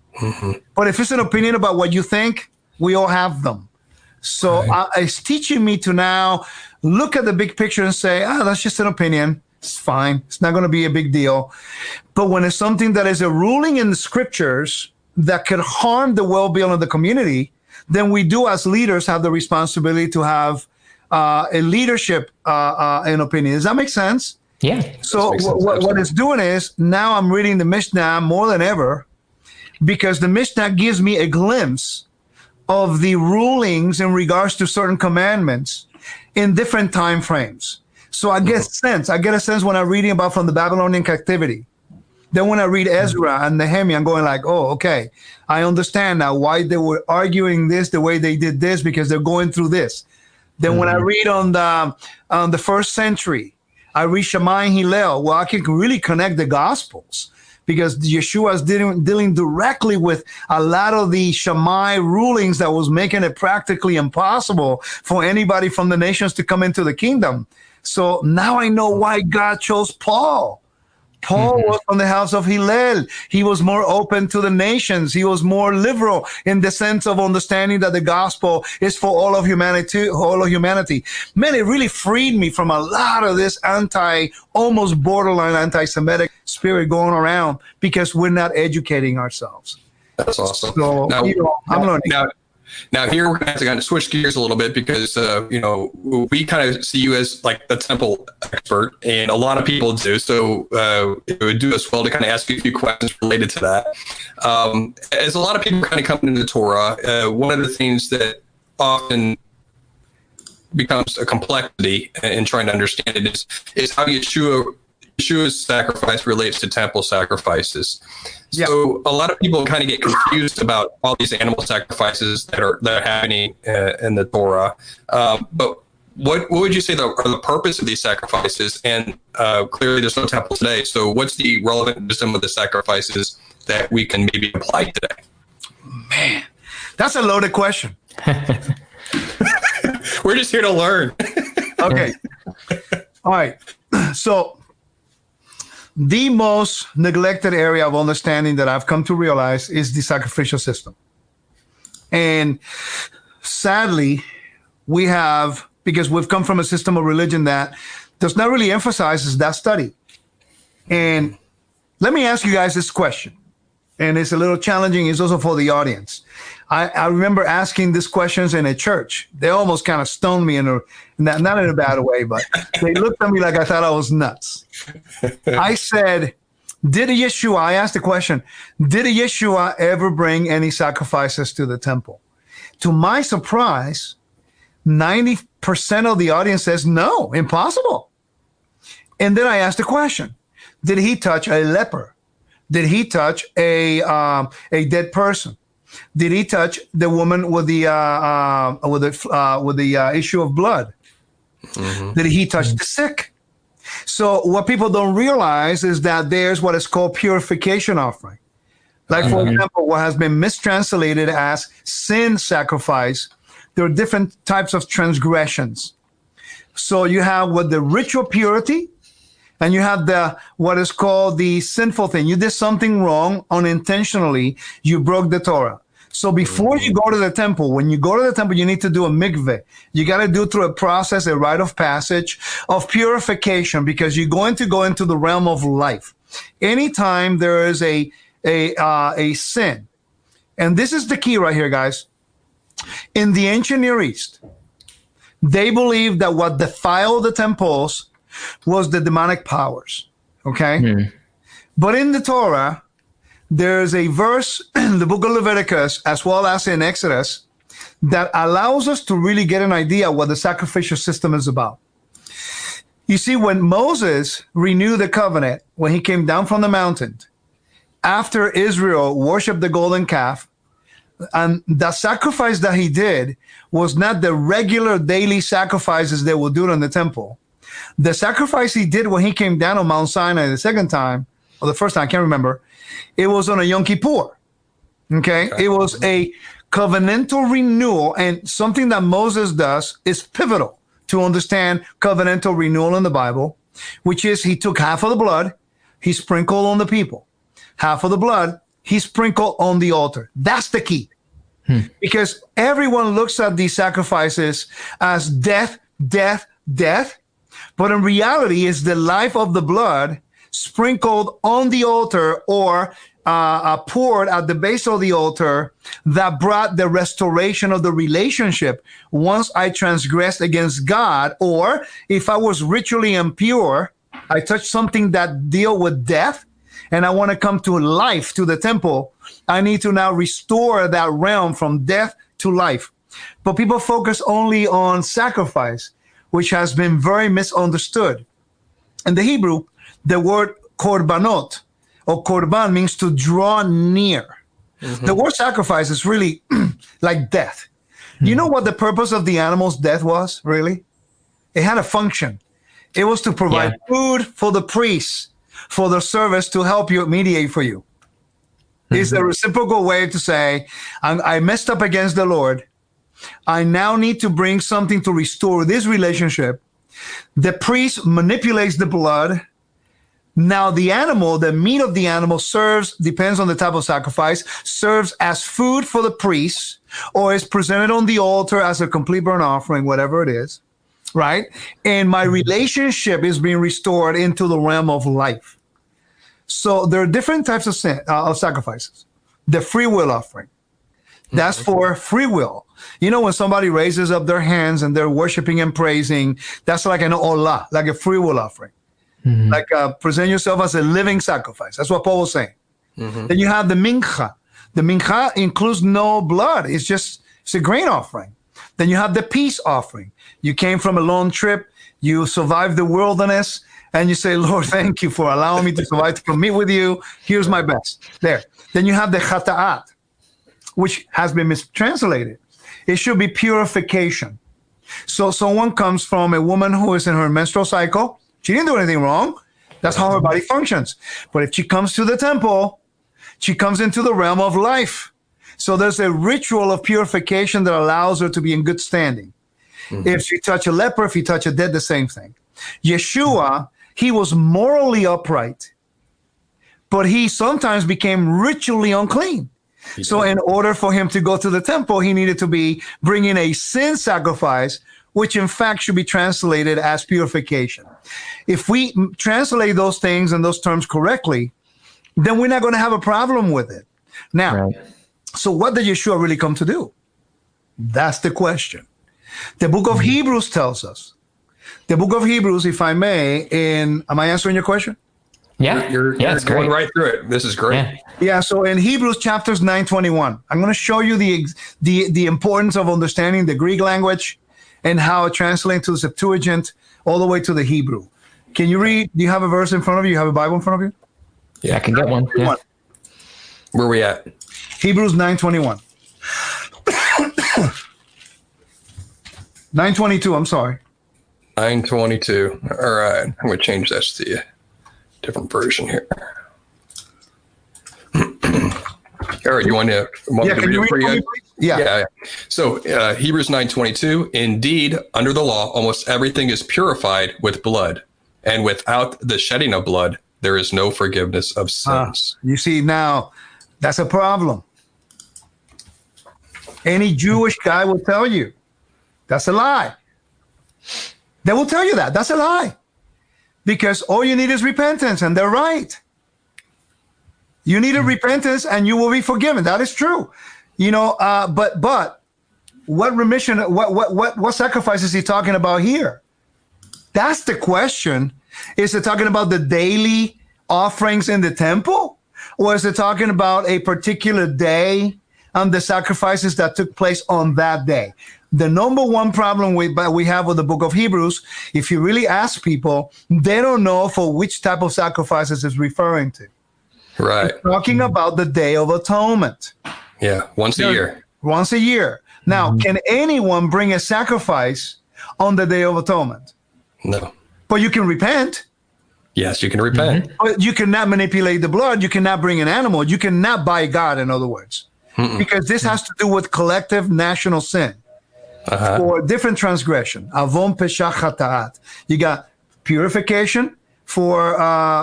But if it's an opinion about what you think, we all have them. So it's teaching me to now look at the big picture and say, that's just an opinion. It's fine. It's not going to be a big deal. But when it's something that is a ruling in the scriptures that could harm the well-being of the community, then we do as leaders have the responsibility to have a leadership in opinion. Does that make sense? Yeah. So what it's doing is now I'm reading the Mishnah more than ever, because the Mishnah gives me a glimpse of the rulings in regards to certain commandments in different time frames. So I get a sense when I'm reading about from the Babylonian captivity. Then when I read Ezra and Nehemiah, I'm going like, oh, okay, I understand now why they were arguing this the way they did this, because they're going through this. Then when I read on the first century, I read Shammai and Hillel. Well, I can really connect the Gospels, because Yeshua is dealing directly with a lot of the Shammai rulings that was making it practically impossible for anybody from the nations to come into the kingdom. So now I know why God chose Paul. Paul was from the house of Hillel. He was more open to the nations. He was more liberal in the sense of understanding that the gospel is for all of humanity. Man, it really freed me from a lot of this almost borderline anti-Semitic spirit going around, because we're not educating ourselves. That's awesome. So, I'm learning. Now here we're going to kind of switch gears a little bit, because we kind of see you as like the temple expert, and a lot of people do. So it would do us well to kind of ask you a few questions related to that. As a lot of people kind of come into the Torah, one of the things that often becomes a complexity in trying to understand it is how Yeshua's sacrifice relates to temple sacrifices. So a lot of people kind of get confused about all these animal sacrifices that are happening in the Torah. But what would you say are the purpose of these sacrifices? And clearly there's no temple today. So what's the relevant wisdom of the sacrifices that we can maybe apply today? Man, that's a loaded question. We're just here to learn. Okay. All right. So the most neglected area of understanding that I've come to realize is the sacrificial system. And sadly, because we've come from a system of religion that does not really emphasize that study. And let me ask you guys this question. And it's a little challenging. It's also for the audience. I remember asking these questions in a church. They almost kind of stoned me, not in a bad way, but they looked at me like I thought I was nuts. I said, I asked the question, did Yeshua ever bring any sacrifices to the temple? To my surprise, 90% of the audience says no, impossible. And then I asked the question, Did he touch a leper? Did he touch a dead person? Did he touch the woman with the issue of blood? Mm-hmm. Did he touch the sick? So what people don't realize is that there's what is called purification offering. Like, for example, what has been mistranslated as sin sacrifice. There are different types of transgressions. So you have what the ritual purity, and you have what is called the sinful thing. You did something wrong unintentionally. You broke the Torah. So before you go to the temple, when you go to the temple, you need to do a mikveh. You got to do through a process, a rite of passage of purification, because you're going to go into the realm of life. Anytime there is a sin, and this is the key right here, guys. In the ancient Near East, they believed that what defiled the temples was the demonic powers. Okay? But in the Torah, there's a verse in the book of Leviticus, as well as in Exodus, that allows us to really get an idea what the sacrificial system is about. You see, when Moses renewed the covenant, when he came down from the mountain, after Israel worshiped the golden calf, and the sacrifice that he did was not the regular daily sacrifices they would do in the temple. The sacrifice he did when he came down on Mount Sinai the second time, or the first time, I can't remember, it was on a Yom Kippur. Okay? It was a covenantal renewal, and something that Moses does is pivotal to understand covenantal renewal in the Bible, which is he took half of the blood, he sprinkled on the people. Half of the blood, he sprinkled on the altar. That's the key. Because everyone looks at these sacrifices as death, death, death. But in reality, it's the life of the blood sprinkled on the altar or poured at the base of the altar that brought the restoration of the relationship once I transgressed against God, or if I was ritually impure, I touched something that deal with death, and I want to come to life, to the temple, I need to now restore that realm from death to life. But people focus only on sacrifice, which has been very misunderstood. In the Hebrew, the word korbanot or korban means to draw near. Mm-hmm. The word sacrifice is really like death. Mm-hmm. You know what the purpose of the animal's death was, really? It had a function. It was to provide food for the priests, for the service to help you, mediate for you. It's a reciprocal way to say, I messed up against the Lord. I now need to bring something to restore this relationship. The priest manipulates the blood. Now the animal, the meat of the animal serves, depends on the type of sacrifice, serves as food for the priest, or is presented on the altar as a complete burnt offering, whatever it is, right? And my relationship is being restored into the realm of life. So there are different types of sacrifices. The free will offering. That's for free will. You know, when somebody raises up their hands and they're worshiping and praising, that's like an olah, like a free will offering. Mm-hmm. Like present yourself as a living sacrifice. That's what Paul was saying. Mm-hmm. Then you have the mincha. The mincha includes no blood. It's a grain offering. Then you have the peace offering. You came from a long trip. You survived the wilderness. And you say, Lord, thank you for allowing me to survive, to meet with you. Here's my best. There. Then you have the chata'at, which has been mistranslated. It should be purification. So someone comes from a woman who is in her menstrual cycle. She didn't do anything wrong. That's how her body functions. But if she comes to the temple, she comes into the realm of life. So there's a ritual of purification that allows her to be in good standing. Mm-hmm. If she touch a leper, if you touch a dead, the same thing. Yeshua, he was morally upright, but he sometimes became ritually unclean. Yeah. So in order for him to go to the temple, he needed to be bringing a sin sacrifice, which in fact should be translated as purification. If we translate those things and those terms correctly, then we're not going to have a problem with it. Now, So what did Yeshua really come to do? That's the question. The book of Hebrews tells us. The book of Hebrews, if I may, am I answering your question? Yeah, you're it's going great. right through it. This is great. Yeah. So in Hebrews chapters 9:21, I'm going to show you the importance of understanding the Greek language and how it translates to the Septuagint all the way to the Hebrew. Can you read? Do you have a verse in front of you? You have a Bible in front of you? Yeah, I can get one. Yeah. Where are we at? Hebrews 9:21. 9:22. I'm sorry. 9:22. All right. I'm going to change that to a different version here. All right. You want me to read it for you? Yeah. So Hebrews 9:22. Indeed, under the law, almost everything is purified with blood, and without the shedding of blood, there is no forgiveness of sins. You see, now that's a problem. Any Jewish guy will tell you that's a lie. They will tell you that. That's a lie. Because all you need is repentance, and they're right. You need a repentance and you will be forgiven. That is true. But what remission, what sacrifice is he talking about here? That's the question. Is it talking about the daily offerings in the temple? Or is it talking about a particular day and the sacrifices that took place on that day? The number one problem we have with the book of Hebrews, if you really ask people, they don't know for which type of sacrifices it's referring to. Right. It's talking about the Day of Atonement. Yeah, once a year. Once a year. Now, can anyone bring a sacrifice on the Day of Atonement? No. But you can repent. Yes, you can repent. But you cannot manipulate the blood. You cannot bring an animal. You cannot buy God, in other words. Because this has to do with collective national sin. For different transgression. Avon pesach hata'at. You got purification for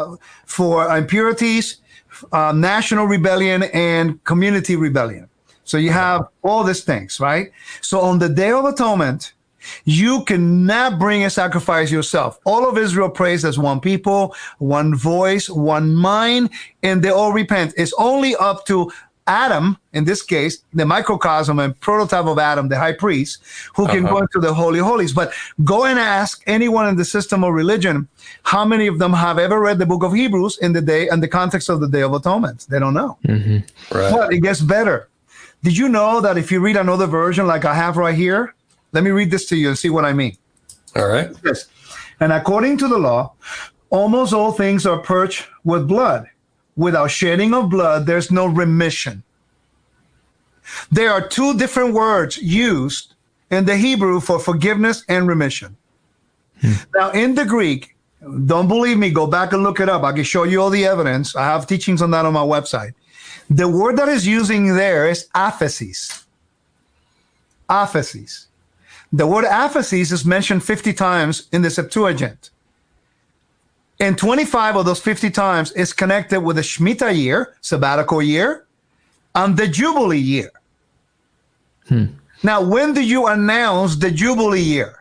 impurities, national rebellion, and community rebellion. So you have all these things, right? So on the Day of Atonement, you cannot bring a sacrifice yourself. All of Israel prays as one people, one voice, one mind, and they all repent. It's only up to Adam, in this case, the microcosm and prototype of Adam, the high priest, who can go into the Holy Holies. But go and ask anyone in the system of religion, how many of them have ever read the book of Hebrews in the context of the Day of Atonement? They don't know. Right. But it gets better. Did you know that if you read another version like I have right here, let me read this to you and see what I mean. All right. Yes. And according to the law, almost all things are purged with blood. Without shedding of blood, there's no remission. There are two different words used in the Hebrew for forgiveness and remission. Now, in the Greek, don't believe me, go back and look it up. I can show you all the evidence. I have teachings on that on my website. The word that is using there is aphesis. Aphesis. The word aphesis is mentioned 50 times in the Septuagint. And 25 of those 50 times is connected with the Shemitah year, sabbatical year, and the Jubilee year. Now, when do you announce the Jubilee year?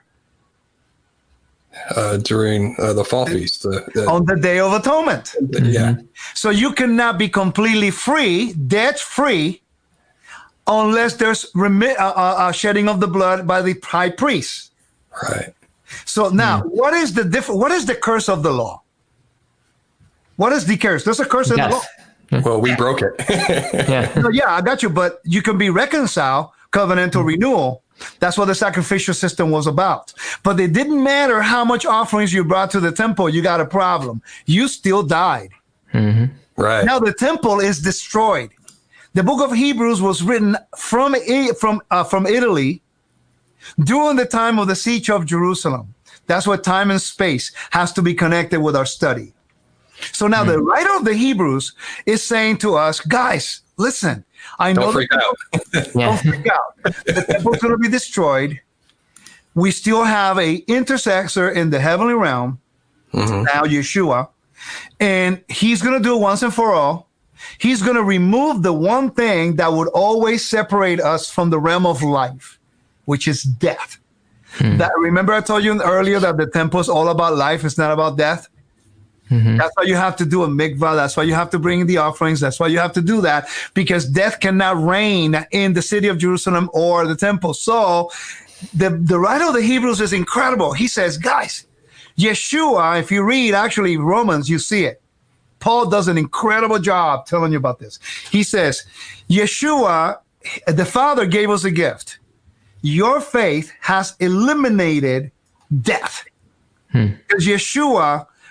During the fall feast. On the Day of Atonement. Yeah. So you cannot be completely free, debt-free, unless there's shedding of the blood by the high priest. Right. So now, what is the curse of the law? What is the curse? There's a curse in the law. Well, we broke it. Yeah, I got you. But you can be reconciled, covenantal renewal. That's what the sacrificial system was about. But it didn't matter how much offerings you brought to the temple. You got a problem. You still died. Right. Now the temple is destroyed. The book of Hebrews was written from Italy during the time of the siege of Jerusalem. That's what time and space has to be connected with our study. So now the writer of the Hebrews is saying to us, guys, listen, I know don't freak out. Don't freak out. The temple's going to be destroyed. We still have an intercessor in the heavenly realm, now Yeshua, and he's going to do it once and for all. He's going to remove the one thing that would always separate us from the realm of life, which is death. That, remember I told you earlier that the temple is all about life. It's not about death. That's why you have to do a mikvah. That's why you have to bring in the offerings. That's why you have to do that, because death cannot reign in the city of Jerusalem or the temple. So the writer of the Hebrews is incredible. He says, guys, Yeshua, if you read actually Romans, you see it. Paul does an incredible job telling you about this. He says, Yeshua, the Father gave us a gift. Your faith has eliminated death. Because Yeshua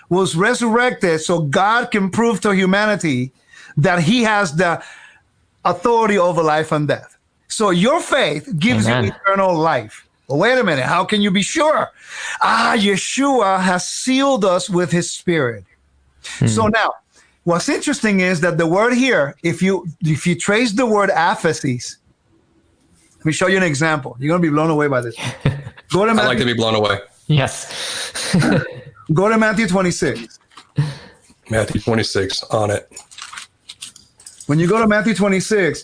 was resurrected so God can prove to humanity that he has the authority over life and death. So your faith gives you eternal life. Well, wait a minute. How can you be sure? Yeshua has sealed us with his spirit. So now, what's interesting is that the word here, if you trace the word aphesis, let me show you an example. You're going to be blown away by this. Go to Matthew. I like to be blown away. Yes. Go to Matthew 26. Matthew 26, on it. When you go to Matthew 26,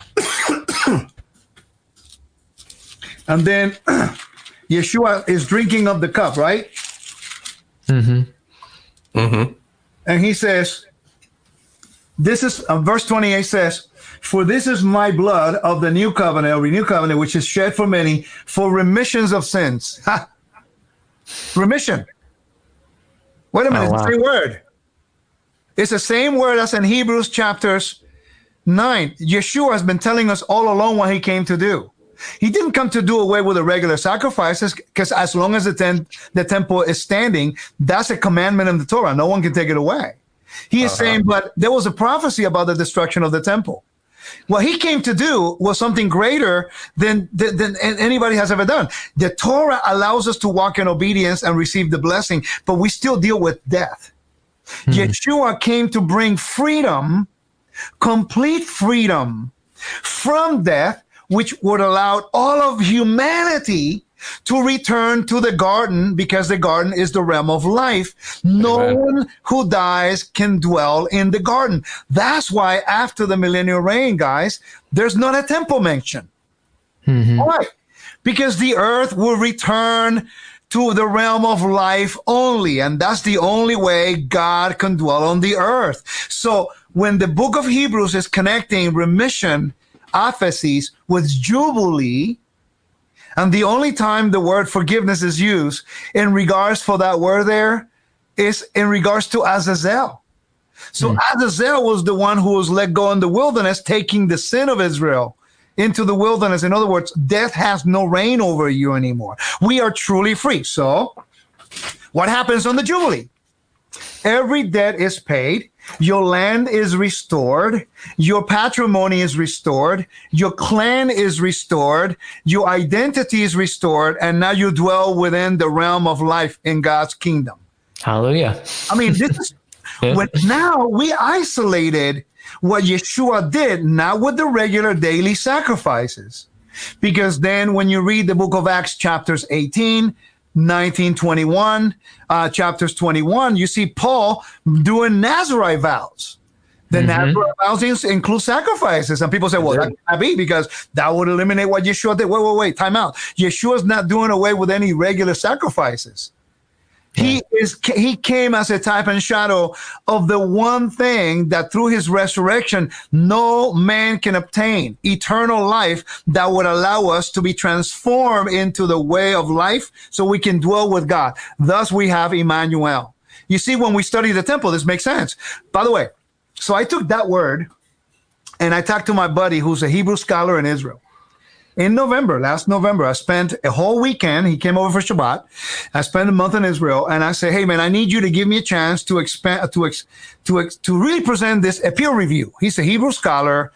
and then Yeshua is drinking of the cup, right? Mm-hmm. Mm-hmm. And he says, this is, verse 28 says, for this is my blood of the new covenant, or renewed covenant, which is shed for many for remissions of sins. Ha! Remission. Wait a minute, it's the same word. It's the same word as in Hebrews chapters 9. Yeshua has been telling us all along what he came to do. He didn't come to do away with the regular sacrifices, because as long as the temple is standing, that's a commandment in the Torah. No one can take it away. He is saying, but there was a prophecy about the destruction of the temple. What he came to do was something greater than anybody has ever done. The Torah allows us to walk in obedience and receive the blessing, but we still deal with death. Yeshua came to bring freedom, complete freedom from death, which would allow all of humanity to return to the garden, because the garden is the realm of life. No one who dies can dwell in the garden. That's why after the millennial reign, guys, there's not a temple mention. Why? Because the earth will return to the realm of life only, and that's the only way God can dwell on the earth. So when the book of Hebrews is connecting remission, aphesis, with jubilee, and the only time the word forgiveness is used in regards for that word there is in regards to Azazel. So Azazel was the one who was let go in the wilderness, taking the sin of Israel into the wilderness. In other words, death has no reign over you anymore. We are truly free. So what happens on the Jubilee? Every debt is paid. Your land is restored. Your patrimony is restored. Your clan is restored. Your identity is restored. And now you dwell within the realm of life in God's kingdom. Hallelujah. I mean, this is when now we isolated what Yeshua did, not with the regular daily sacrifices. Because then when you read the book of Acts, chapters 18, 19, 21, chapters 21, you see Paul doing Nazarite vows. The Nazarite vows include sacrifices. And people say, well, that can't be, because that would eliminate what Yeshua did. Wait, time out. Yeshua's not doing away with any regular sacrifices. He came as a type and shadow of the one thing that through his resurrection, no man can obtain, eternal life that would allow us to be transformed into the way of life so we can dwell with God. Thus we have Emmanuel. You see, when we study the temple, this makes sense. By the way, so I took that word and I talked to my buddy who's a Hebrew scholar in Israel. In November, last November, I spent a whole weekend. He came over for Shabbat. I spent a month in Israel, and I said, "Hey, man, I need you to give me a chance to expand, to really present this a peer review." He's a Hebrew scholar.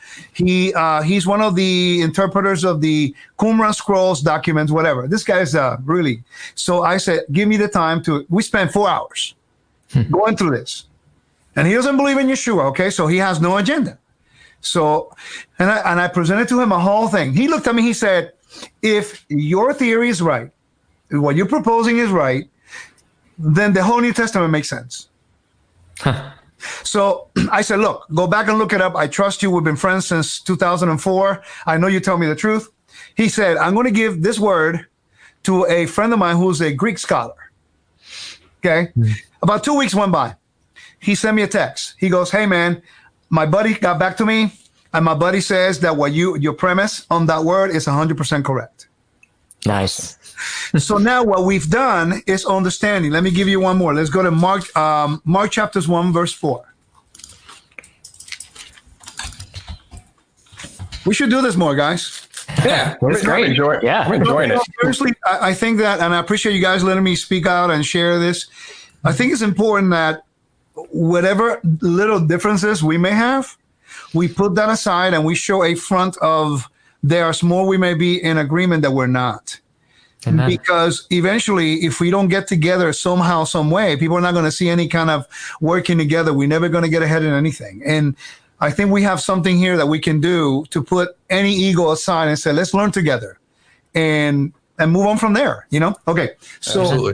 He's one of the interpreters of the Qumran scrolls, documents, whatever. This guy's really. So I said, "Give me the time to." We spent 4 hours going through this, and he doesn't believe in Yeshua. Okay, so he has no agenda. So, and I presented to him a whole thing. He looked at me, he said, if your theory is right, what you're proposing is right, then the whole New Testament makes sense. So I said, look, go back and look it up. I trust you. We've been friends since 2004. I know you tell me the truth. He said, I'm going to give this word to a friend of mine who's a Greek scholar. Okay. About 2 weeks went by. He sent me a text. He goes, hey, man, my buddy got back to me, and my buddy says that what your premise on that word is 100% correct. Nice. So now what we've done is understanding. Let me give you one more. Let's go to Mark chapters 1, verse 4. We should do this more, guys. Yeah, that's great. I'm enjoying it. Seriously, I think that, and I appreciate you guys letting me speak out and share this. I think it's important that whatever little differences we may have, we put that aside and we show a front of there's more we may be in agreement that we're not. Amen. Because eventually, if we don't get together somehow, some way, people are not going to see any kind of working together. We're never going to get ahead in anything. And I think we have something here that we can do to put any ego aside and say, let's learn together and move on from there, you know? Okay. So absolutely.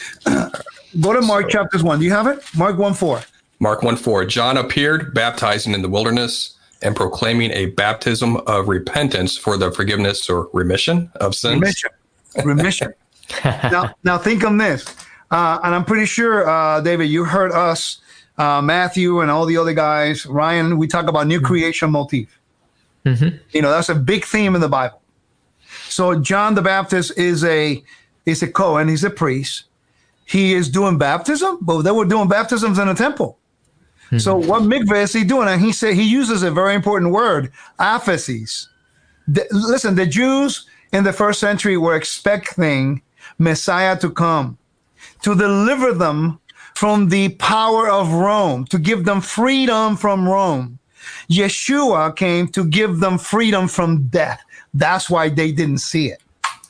Go to Mark chapters 1. Do you have it? Mark 1:4. Mark 1:4. John appeared baptizing in the wilderness and proclaiming a baptism of repentance for the forgiveness or remission of sins. Remission. Now think on this. And I'm pretty sure, David, you heard us, Matthew and all the other guys, Ryan, we talk about new creation motif. Mm-hmm. You know, that's a big theme in the Bible. So John the Baptist is a Cohen, he's a priest. He is doing baptism, but they were doing baptisms in a temple. Mm-hmm. So what mikveh is he doing? And he uses a very important word, aphesis. Listen, the Jews in the first century were expecting Messiah to come, to deliver them from the power of Rome, to give them freedom from Rome. Yeshua came to give them freedom from death. That's why they didn't see it.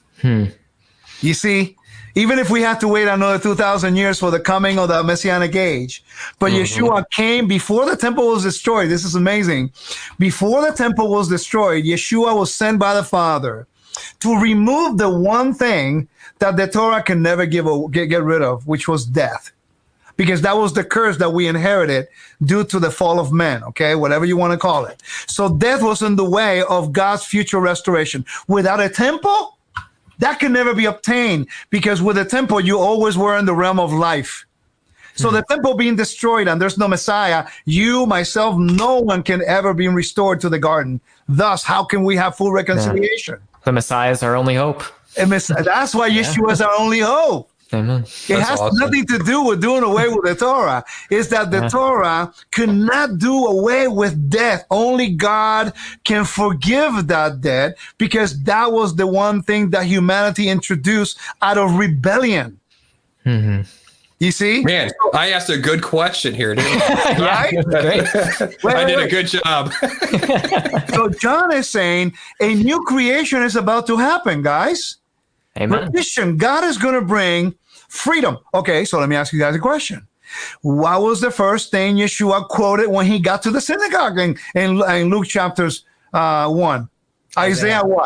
You see, even if we have to wait another 2,000 years for the coming of the Messianic age, but Yeshua came before the temple was destroyed. This is amazing. Before the temple was destroyed, Yeshua was sent by the Father to remove the one thing that the Torah can never get rid of, which was death. Because that was the curse that we inherited due to the fall of man, okay? Whatever you want to call it. So death was in the way of God's future restoration. Without a temple, that can never be obtained, because with a temple, you always were in the realm of life. So the temple being destroyed and there's no Messiah, you, myself, no one can ever be restored to the garden. Thus, how can we have full reconciliation? The Messiah is our only hope. That's why Yeshua is our only hope. Amen. It has nothing to do with doing away with the Torah. It's that the Torah could not do away with death. Only God can forgive that debt, because that was the one thing that humanity introduced out of rebellion. Mm-hmm. You see? Man, I asked a good question here, didn't I? Right? Great. I did a good job. So John is saying a new creation is about to happen, guys. Amen. Remission. God is going to bring freedom. Okay, so let me ask you guys a question. What was the first thing Yeshua quoted when he got to the synagogue in Luke chapters 1? Isaiah what?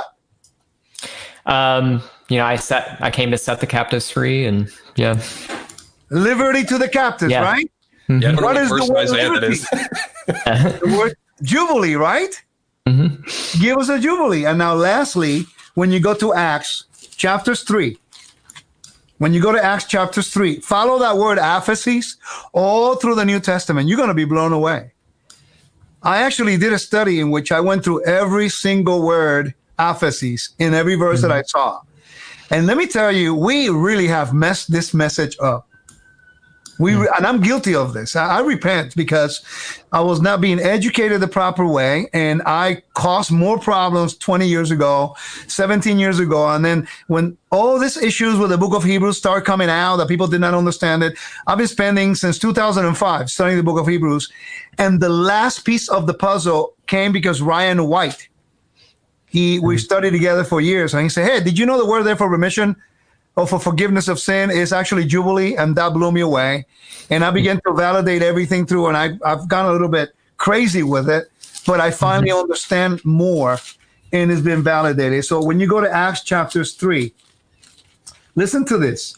I came to set the captives free, and liberty to the captives, right? Mm-hmm. Yeah, what is the word liberty? The word jubilee, right? Mm-hmm. Give us a jubilee. And now lastly, when you go to Acts chapters 3, when you go to Acts chapters 3, follow that word aphesis all through the New Testament. You're going to be blown away. I actually did a study in which I went through every single word aphesis in every verse that I saw. And let me tell you, we really have messed this message up. And I'm guilty of this. I repent, because I was not being educated the proper way, and I caused more problems 20 years ago, 17 years ago. And then when all these issues with the book of Hebrews start coming out, that people did not understand it, I've been spending since 2005 studying the book of Hebrews. And the last piece of the puzzle came because Ryan White, we studied together for years, and he said, hey, did you know the word there for remission or for forgiveness of sin is actually jubilee? And that blew me away. And I began to validate everything through, and I've gone a little bit crazy with it, but I finally understand more, and it's been validated. So when you go to Acts chapters 3, listen to this.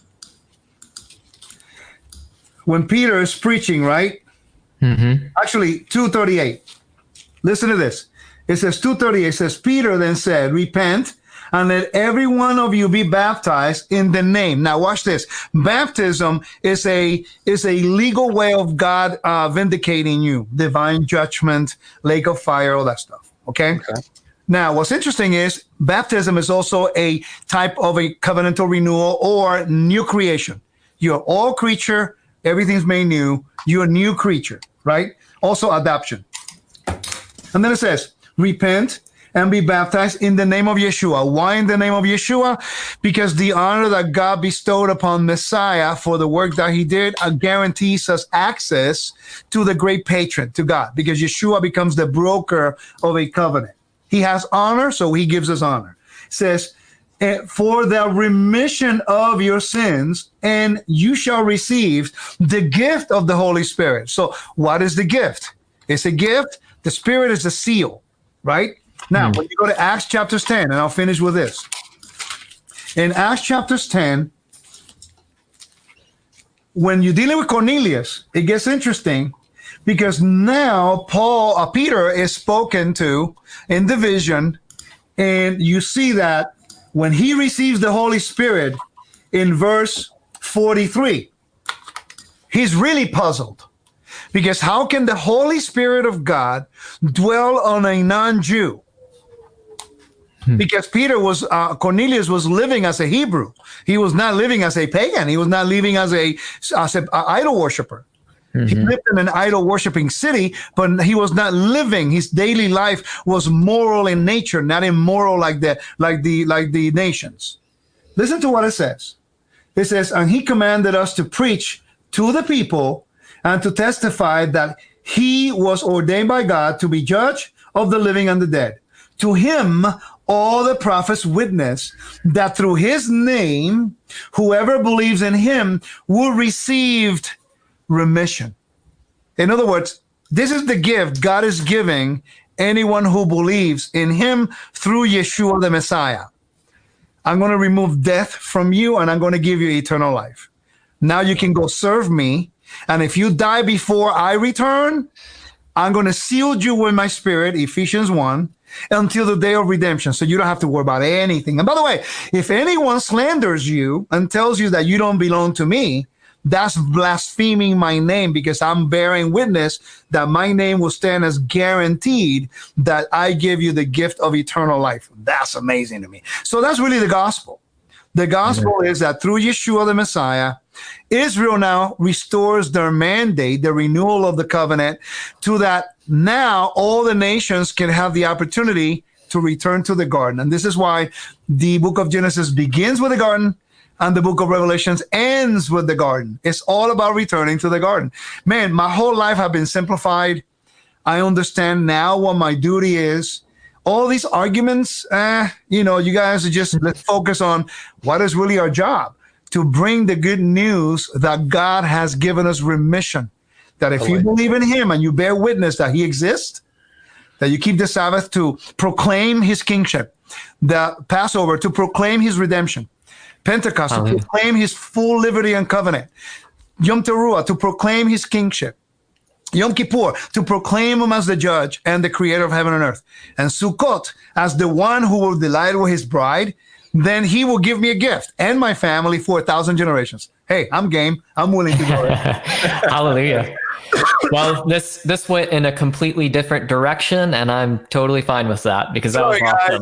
When Peter is preaching, right? Mm-hmm. Actually, 2:38. Listen to this. It says 2:38. It says, Peter then said, repent, and let every one of you be baptized in the name. Now watch this. Baptism is a legal way of God vindicating you. Divine judgment, lake of fire, all that stuff. Okay? Now, what's interesting is baptism is also a type of a covenantal renewal or new creation. You're all creature. Everything's made new. You're a new creature, right? Also adoption. And then it says, repent and be baptized in the name of Yeshua. Why in the name of Yeshua? Because the honor that God bestowed upon Messiah for the work that he did guarantees us access to the great patron, to God, because Yeshua becomes the broker of a covenant. He has honor, so he gives us honor. It says, for the remission of your sins, and you shall receive the gift of the Holy Spirit. So what is the gift? It's a gift. The Spirit is the seal, right? Now, when you go to Acts chapters 10, and I'll finish with this. In Acts chapters 10, when you're dealing with Cornelius, it gets interesting because now Peter is spoken to in the vision, and you see that when he receives the Holy Spirit in verse 43, he's really puzzled. Because how can the Holy Spirit of God dwell on a non-Jew? Because Cornelius was living as a Hebrew. He was not living as a pagan. He was not living as a idol worshiper. Mm-hmm. He lived in an idol worshiping city, but he was not living. His daily life was moral in nature, not immoral like the nations. Listen to what it says. It says, and he commanded us to preach to the people and to testify that he was ordained by God to be judge of the living and the dead. To him, all the prophets witness that through his name, whoever believes in him will receive remission. In other words, this is the gift God is giving anyone who believes in him through Yeshua the Messiah. I'm going to remove death from you and I'm going to give you eternal life. Now you can go serve me. And if you die before I return, I'm going to seal you with my spirit, Ephesians 1, until the day of redemption. So you don't have to worry about anything. And by the way, if anyone slanders you and tells you that you don't belong to me, that's blaspheming my name, because I'm bearing witness that my name will stand as guaranteed that I give you the gift of eternal life. That's amazing to me. So that's really the gospel. The gospel is that through Yeshua the Messiah, Israel now restores their mandate, the renewal of the covenant, to that now all the nations can have the opportunity to return to the garden. And this is why the book of Genesis begins with the garden and the book of Revelations ends with the garden. It's all about returning to the garden. Man, my whole life has been simplified. I understand now what my duty is. All these arguments, you guys are just, let's focus on what is really our job, to bring the good news that God has given us remission. That if you believe in him and you bear witness that he exists, that you keep the Sabbath to proclaim his kingship, the Passover to proclaim his redemption, Pentecost to proclaim his full liberty and covenant, Yom Teruah to proclaim his kingship, Yom Kippur to proclaim him as the judge and the creator of heaven and earth, and Sukkot as the one who will delight with his bride, then he will give me a gift and my family for 1,000 generations. Hey, I'm game. I'm willing to go. Hallelujah. Well, this went in a completely different direction, and I'm totally fine with that, because that was awesome.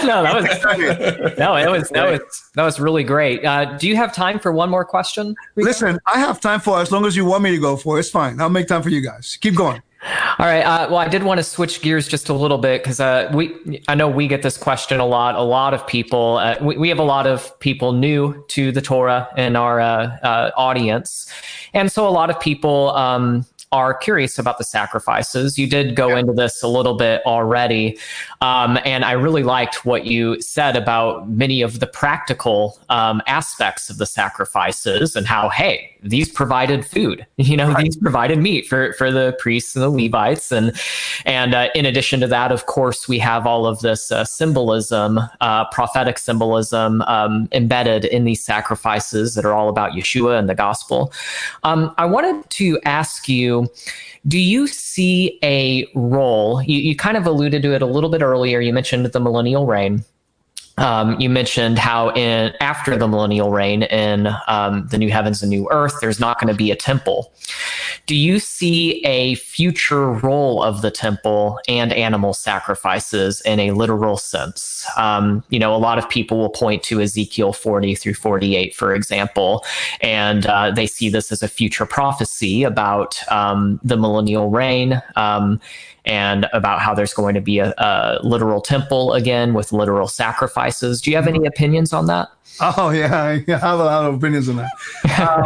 That was really great. Do you have time for one more question, Rico? Listen, I have time for as long as you want me to go for. It's fine. I'll make time for you guys. Keep going. All right. Well, I did want to switch gears just a little bit, because I know we get this question a lot. A lot of people, we have a lot of people new to the Torah in our audience, and so a lot of people are curious about the sacrifices. You did go into this a little bit already, and I really liked what you said about many of the practical aspects of the sacrifices and how, hey, these provided food, these provided meat for the priests and the Levites. And in addition to that, of course, we have all of this symbolism, prophetic symbolism embedded in these sacrifices that are all about Yeshua and the gospel. I wanted to ask you, do you see a role? You kind of alluded to it a little bit earlier. You mentioned the millennial reign. You mentioned how after the millennial reign in the new heavens and new earth, there's not going to be a temple. do you see a future role of the temple and animal sacrifices in a literal sense? A lot of people will point to Ezekiel 40 through 48, for example, and they see this as a future prophecy about the millennial reign, and about how there's going to be a literal temple again with literal sacrifices. Do you have any opinions on that? Oh, yeah, I have a lot of opinions on that.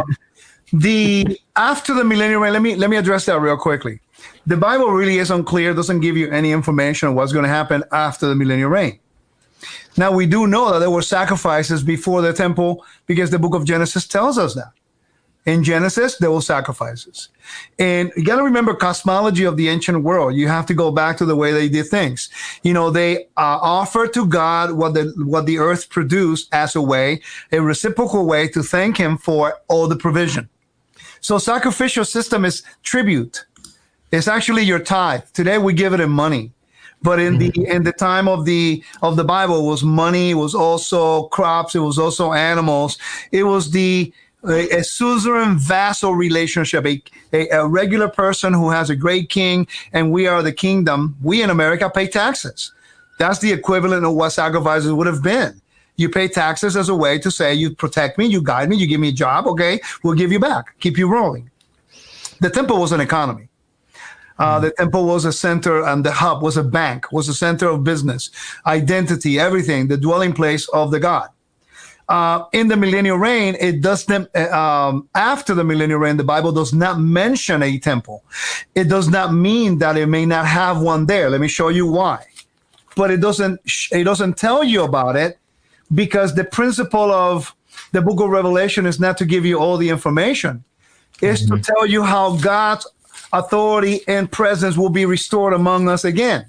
After the millennial reign, let me address that real quickly. The Bible really is unclear, doesn't give you any information on what's going to happen after the millennial reign. Now, we do know that there were sacrifices before the temple because the book of Genesis tells us that. In Genesis, there were sacrifices. And you got to remember cosmology of the ancient world. You have to go back to the way they did things. They offer to God what the earth produced as a reciprocal way to thank him for all the provision. So sacrificial system is tribute. It's actually your tithe. Today we give it in money. But in the time of the Bible, it was money, it was also crops, it was also animals. It was a suzerain vassal relationship, a regular person who has a great king, and we are the kingdom. We in America pay taxes. That's the equivalent of what sacrifices would have been. You pay taxes as a way to say, you protect me, you guide me, you give me a job, okay, we'll give you back, keep you rolling. The temple was an economy. The temple was a center, and the hub was a bank, was a center of business, identity, everything, the dwelling place of the God. In the millennial reign, after the millennial reign, the Bible does not mention a temple. It does not mean that it may not have one there. Let me show you why. But it doesn't tell you about it because the principle of the book of Revelation is not to give you all the information. It's to tell you how God's authority and presence will be restored among us again.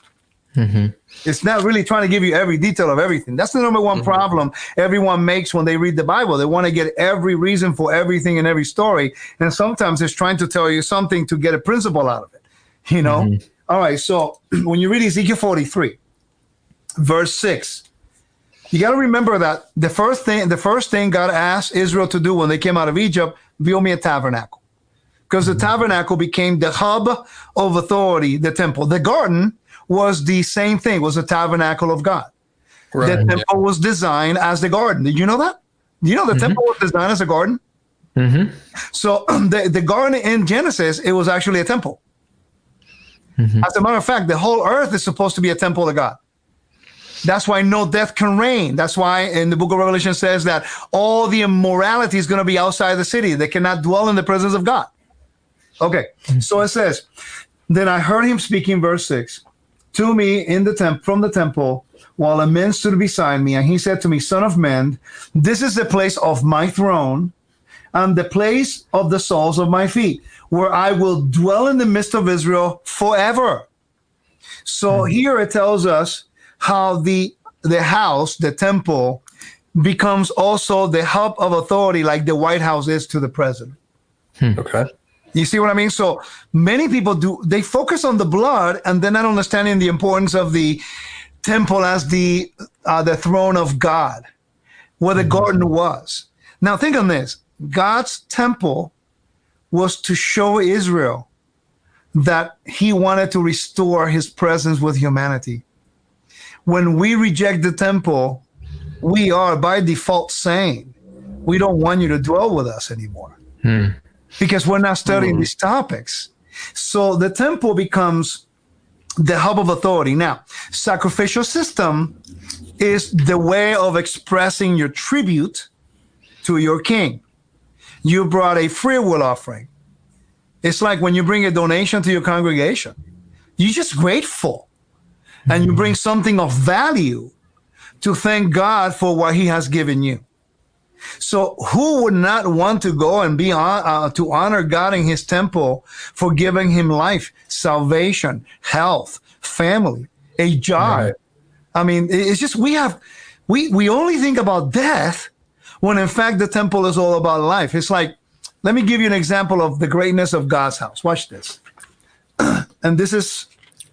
It's not really trying to give you every detail of everything. That's the number one problem everyone makes when they read the Bible. They want to get every reason for everything in every story. And sometimes it's trying to tell you something to get a principle out of it. All right. So when you read Ezekiel 43, verse 6, you got to remember that the first thing God asked Israel to do when they came out of Egypt, build me a tabernacle. Because the tabernacle became the hub of authority, the temple. The garden was the same thing, was the tabernacle of God. Right, the temple was designed as the garden. Did you know that? The temple was designed as a garden? So the garden in Genesis, it was actually a temple. As a matter of fact, the whole earth is supposed to be a temple to God. That's why no death can reign. That's why in the book of Revelation says that all the immorality is going to be outside the city. They cannot dwell in the presence of God. Okay, so it says, then I heard him speaking, verse 6, to me from the temple, while a man stood beside me, and he said to me, Son of man, this is the place of my throne, and the place of the soles of my feet, where I will dwell in the midst of Israel forever. So here it tells us how the house, the temple, becomes also the hub of authority, like the White House is to the president. Okay. You see what I mean? So many people they focus on the blood and they're not understanding the importance of the temple as the throne of God, where the garden was. Now think on this. God's temple was to show Israel that he wanted to restore his presence with humanity. When we reject the temple, we are by default saying, we don't want you to dwell with us anymore. Because we're not studying these topics. So the temple becomes the hub of authority. Now, sacrificial system is the way of expressing your tribute to your king. You brought a free will offering. It's like when you bring a donation to your congregation. You're just grateful. And you bring something of value to thank God for what he has given you. So who would not want to go and be to honor God in his temple for giving him life, salvation, health, family, a job? Right. I mean, it's just we only think about death when in fact the temple is all about life. It's like, let me give you an example of the greatness of God's house. Watch this. And this is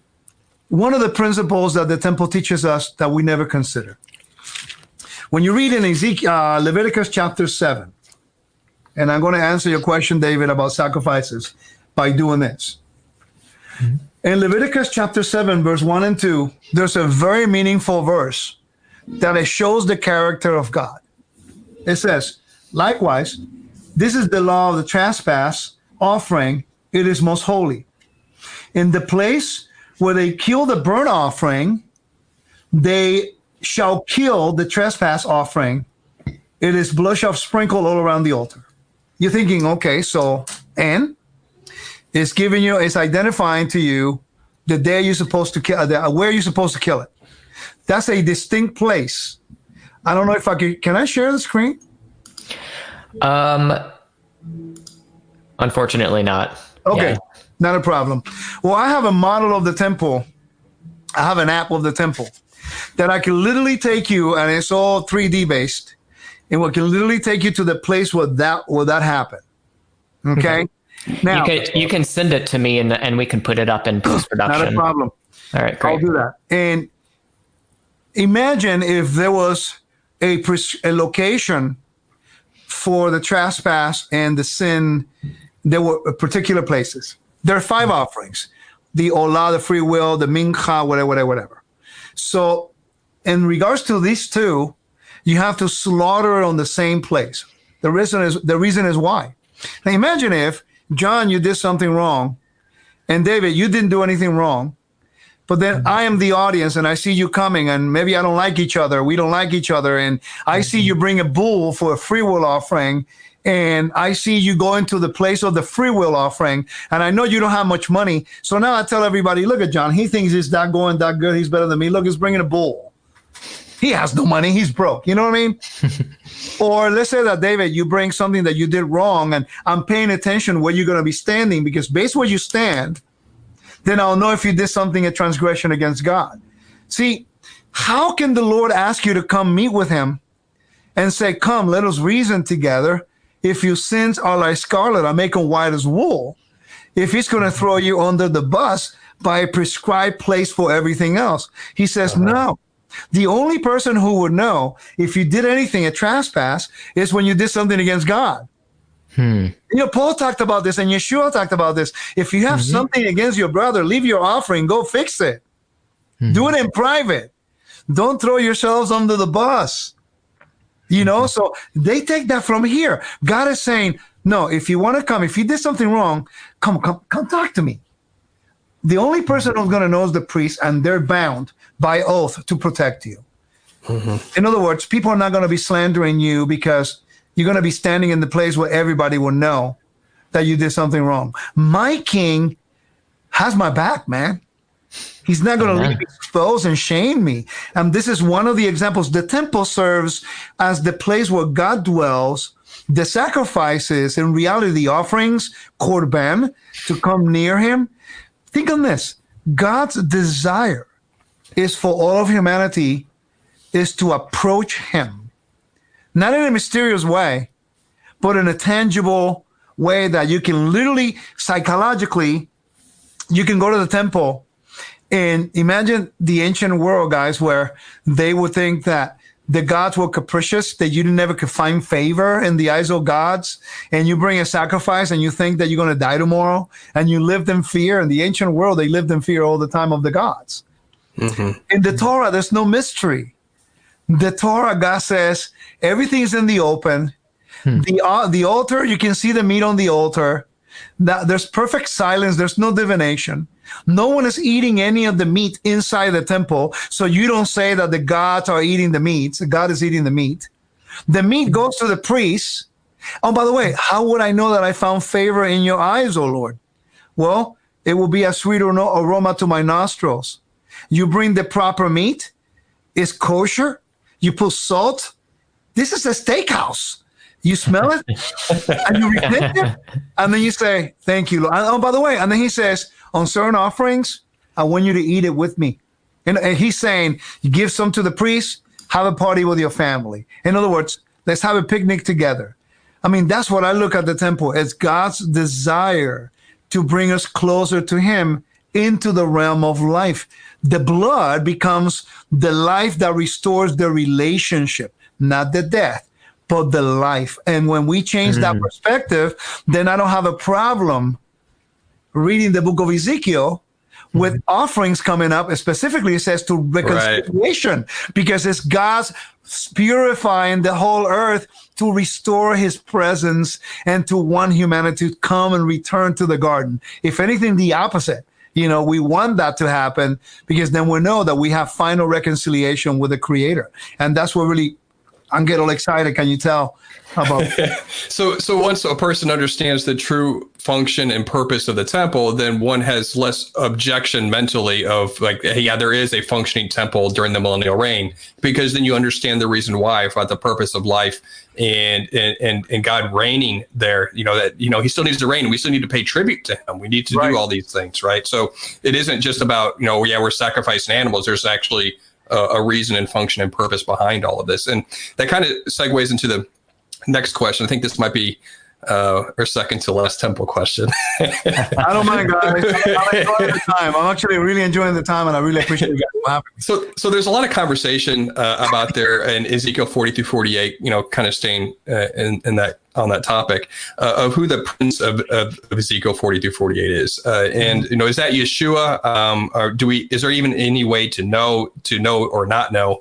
one of the principles that the temple teaches us that we never consider. When you read in Leviticus chapter 7, and I'm going to answer your question, David, about sacrifices. by doing this. In Leviticus chapter 7, verse 1 and 2, there's a very meaningful verse that it shows the character of God. It says, likewise, this is the law of the trespass offering. It is most holy. In the place where they kill the burnt offering, they shall kill the trespass offering. It is blood shall sprinkle all around the altar. You're thinking, okay, so, and it's giving you, it's identifying to you the day you're supposed to kill, where you're supposed to kill it. That's a distinct place. I don't know if I can I share the screen? Unfortunately not. Okay, Yeah. not a problem. Well, I have a model of the temple. I have an app of the temple that I can literally take you, and it's all 3D based, and we can literally take you to the place where that happened. Okay. Now You can send it to me and we can put it up in post-production. not a problem. All right, great. I'll do that. And imagine if there was a location for the trespass and the sin. There were particular places. There are 5 offerings: the Olah, the free will, the Mincha, whatever. So in regards to these 2, you have to slaughter it on the same place. The reason is why. Now imagine if, John, you did something wrong, and David, you didn't do anything wrong, but then I am the audience and I see you coming, and maybe I don't like each other, we don't like each other, and I see you bring a bull for a free will offering, and I see you go into the place of the free will offering, and I know you don't have much money, so now I tell everybody, look at John, he thinks he's that good, he's better than me, look, he's bringing a bull. He has no money, he's broke, you know what I mean? Or let's say that, David, you bring something that you did wrong, and I'm paying attention where you're going to be standing, because based where you stand, then I'll know if you did something a transgression against God. See, how can the Lord ask you to come meet with him and say, come, let us reason together? If your sins are like scarlet, I make them white as wool. If he's going to throw you under the bus by a prescribed place for everything else. He says, no. The only person who would know if you did anything, a trespass, is when you did something against God. You know, Paul talked about this, and Yeshua talked about this. If you have something against your brother, leave your offering, go fix it. Do it in private. Don't throw yourselves under the bus. You know, so they take that from here. God is saying, no, if you want to come, if you did something wrong, come talk to me. The only person who's going to know is the priest, and they're bound by oath to protect you. In other words, people are not going to be slandering you because you're going to be standing in the place where everybody will know that you did something wrong. My king has my back, man. He's not going to leave me exposed and shame me. And this is one of the examples. The temple serves as the place where God dwells. The sacrifices, in reality, the offerings, korban, to come near him. Think on this. God's desire is for all of humanity is to approach him. Not in a mysterious way, but in a tangible way that you can literally, psychologically, you can go to the temple and imagine the ancient world, guys, where they would think that the gods were capricious, that you never could find favor in the eyes of gods, and you bring a sacrifice and you think that you're going to die tomorrow, and you lived in fear. In the ancient world, they lived in fear all the time of the gods. In the Torah, there's no mystery. The Torah, God says, everything is in the open. The altar, you can see the meat on the altar. There's perfect silence. There's no divination. No one is eating any of the meat inside the temple. So you don't say that the gods are eating the meat. God is eating the meat. The meat goes to the priests. Oh, by the way, how would I know that I found favor in your eyes, O Lord? Well, it will be a sweet aroma to my nostrils. You bring the proper meat. It's kosher. You put salt. This is a steakhouse. You smell it and you repent it. And then you say, thank you, Lord. Oh, by the way, and then he says, on certain offerings, I want you to eat it with me. And he's saying, you give some to the priest, have a party with your family. In other words, let's have a picnic together. I mean, that's what I look at the temple. It's God's desire to bring us closer to him into the realm of life. The blood becomes the life that restores the relationship, not the death, but the life. And when we change that perspective, then I don't have a problem reading the book of Ezekiel with offerings coming up. Specifically, it says to reconciliation, because it's God's purifying the whole earth to restore his presence and to want humanity to come and return to the garden. If anything, the opposite. We want that to happen, because then we know that we have final reconciliation with the Creator. And that's what really, I'm getting all excited. Can you tell about? So once a person understands the true function and purpose of the temple, then one has less objection mentally of like, hey, yeah, there is a functioning temple during the millennial reign, because then you understand the reason why, about the purpose of life and God reigning there. That he still needs to reign. We still need to pay tribute to him. We need to do all these things, right? So it isn't just about we're sacrificing animals. There's actually a reason and function and purpose behind all of this, and that kind of segues into the next question. I think this might be our second to last temple question. I don't mind, guys. I'm enjoying the time. I'm actually really enjoying the time, and I really appreciate you guys. So there's a lot of conversation about there in Ezekiel 40 through 48. Kind of staying in that on that topic of who the prince of Ezekiel 40 through 48 is, and is that Yeshua? Or is there even any way to know or not know?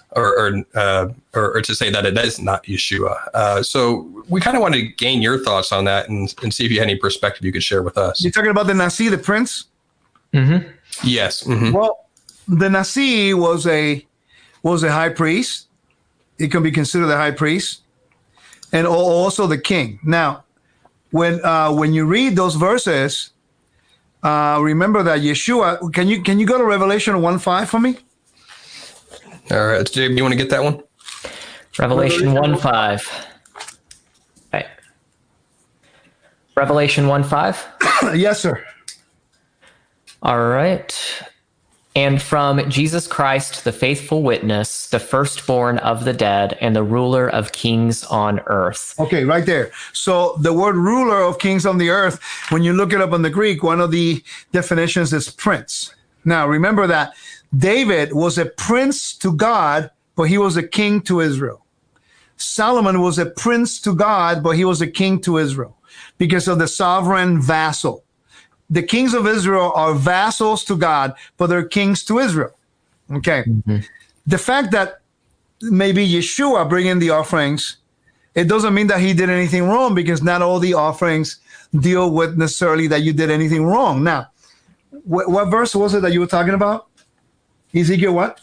Or to say that it is not Yeshua. So we kind of want to gain your thoughts on that and see if you had any perspective you could share with us. You're talking about the Nasi, the prince? Mm-hmm. Yes. Mm-hmm. Well, the Nasi was a high priest. It can be considered the high priest, and also the king. Now, when you read those verses, remember that Yeshua. Can you go to Revelation 1:5 for me? All right, Jabe, you want to get that one? Revelation 1:5. Right. Revelation 1:5? Yes, sir. All right. And from Jesus Christ, the faithful witness, the firstborn of the dead, and the ruler of kings on earth. Okay, right there. So the word ruler of kings on the earth, when you look it up in the Greek, one of the definitions is prince. Now, remember that David was a prince to God, but he was a king to Israel. Solomon was a prince to God, but he was a king to Israel because of the sovereign vassal. The kings of Israel are vassals to God, but they're kings to Israel. Okay. Mm-hmm. The fact that maybe Yeshua bringing the offerings, it doesn't mean that he did anything wrong, because not all the offerings deal with necessarily that you did anything wrong. Now, what verse was it that you were talking about? Ezekiel what?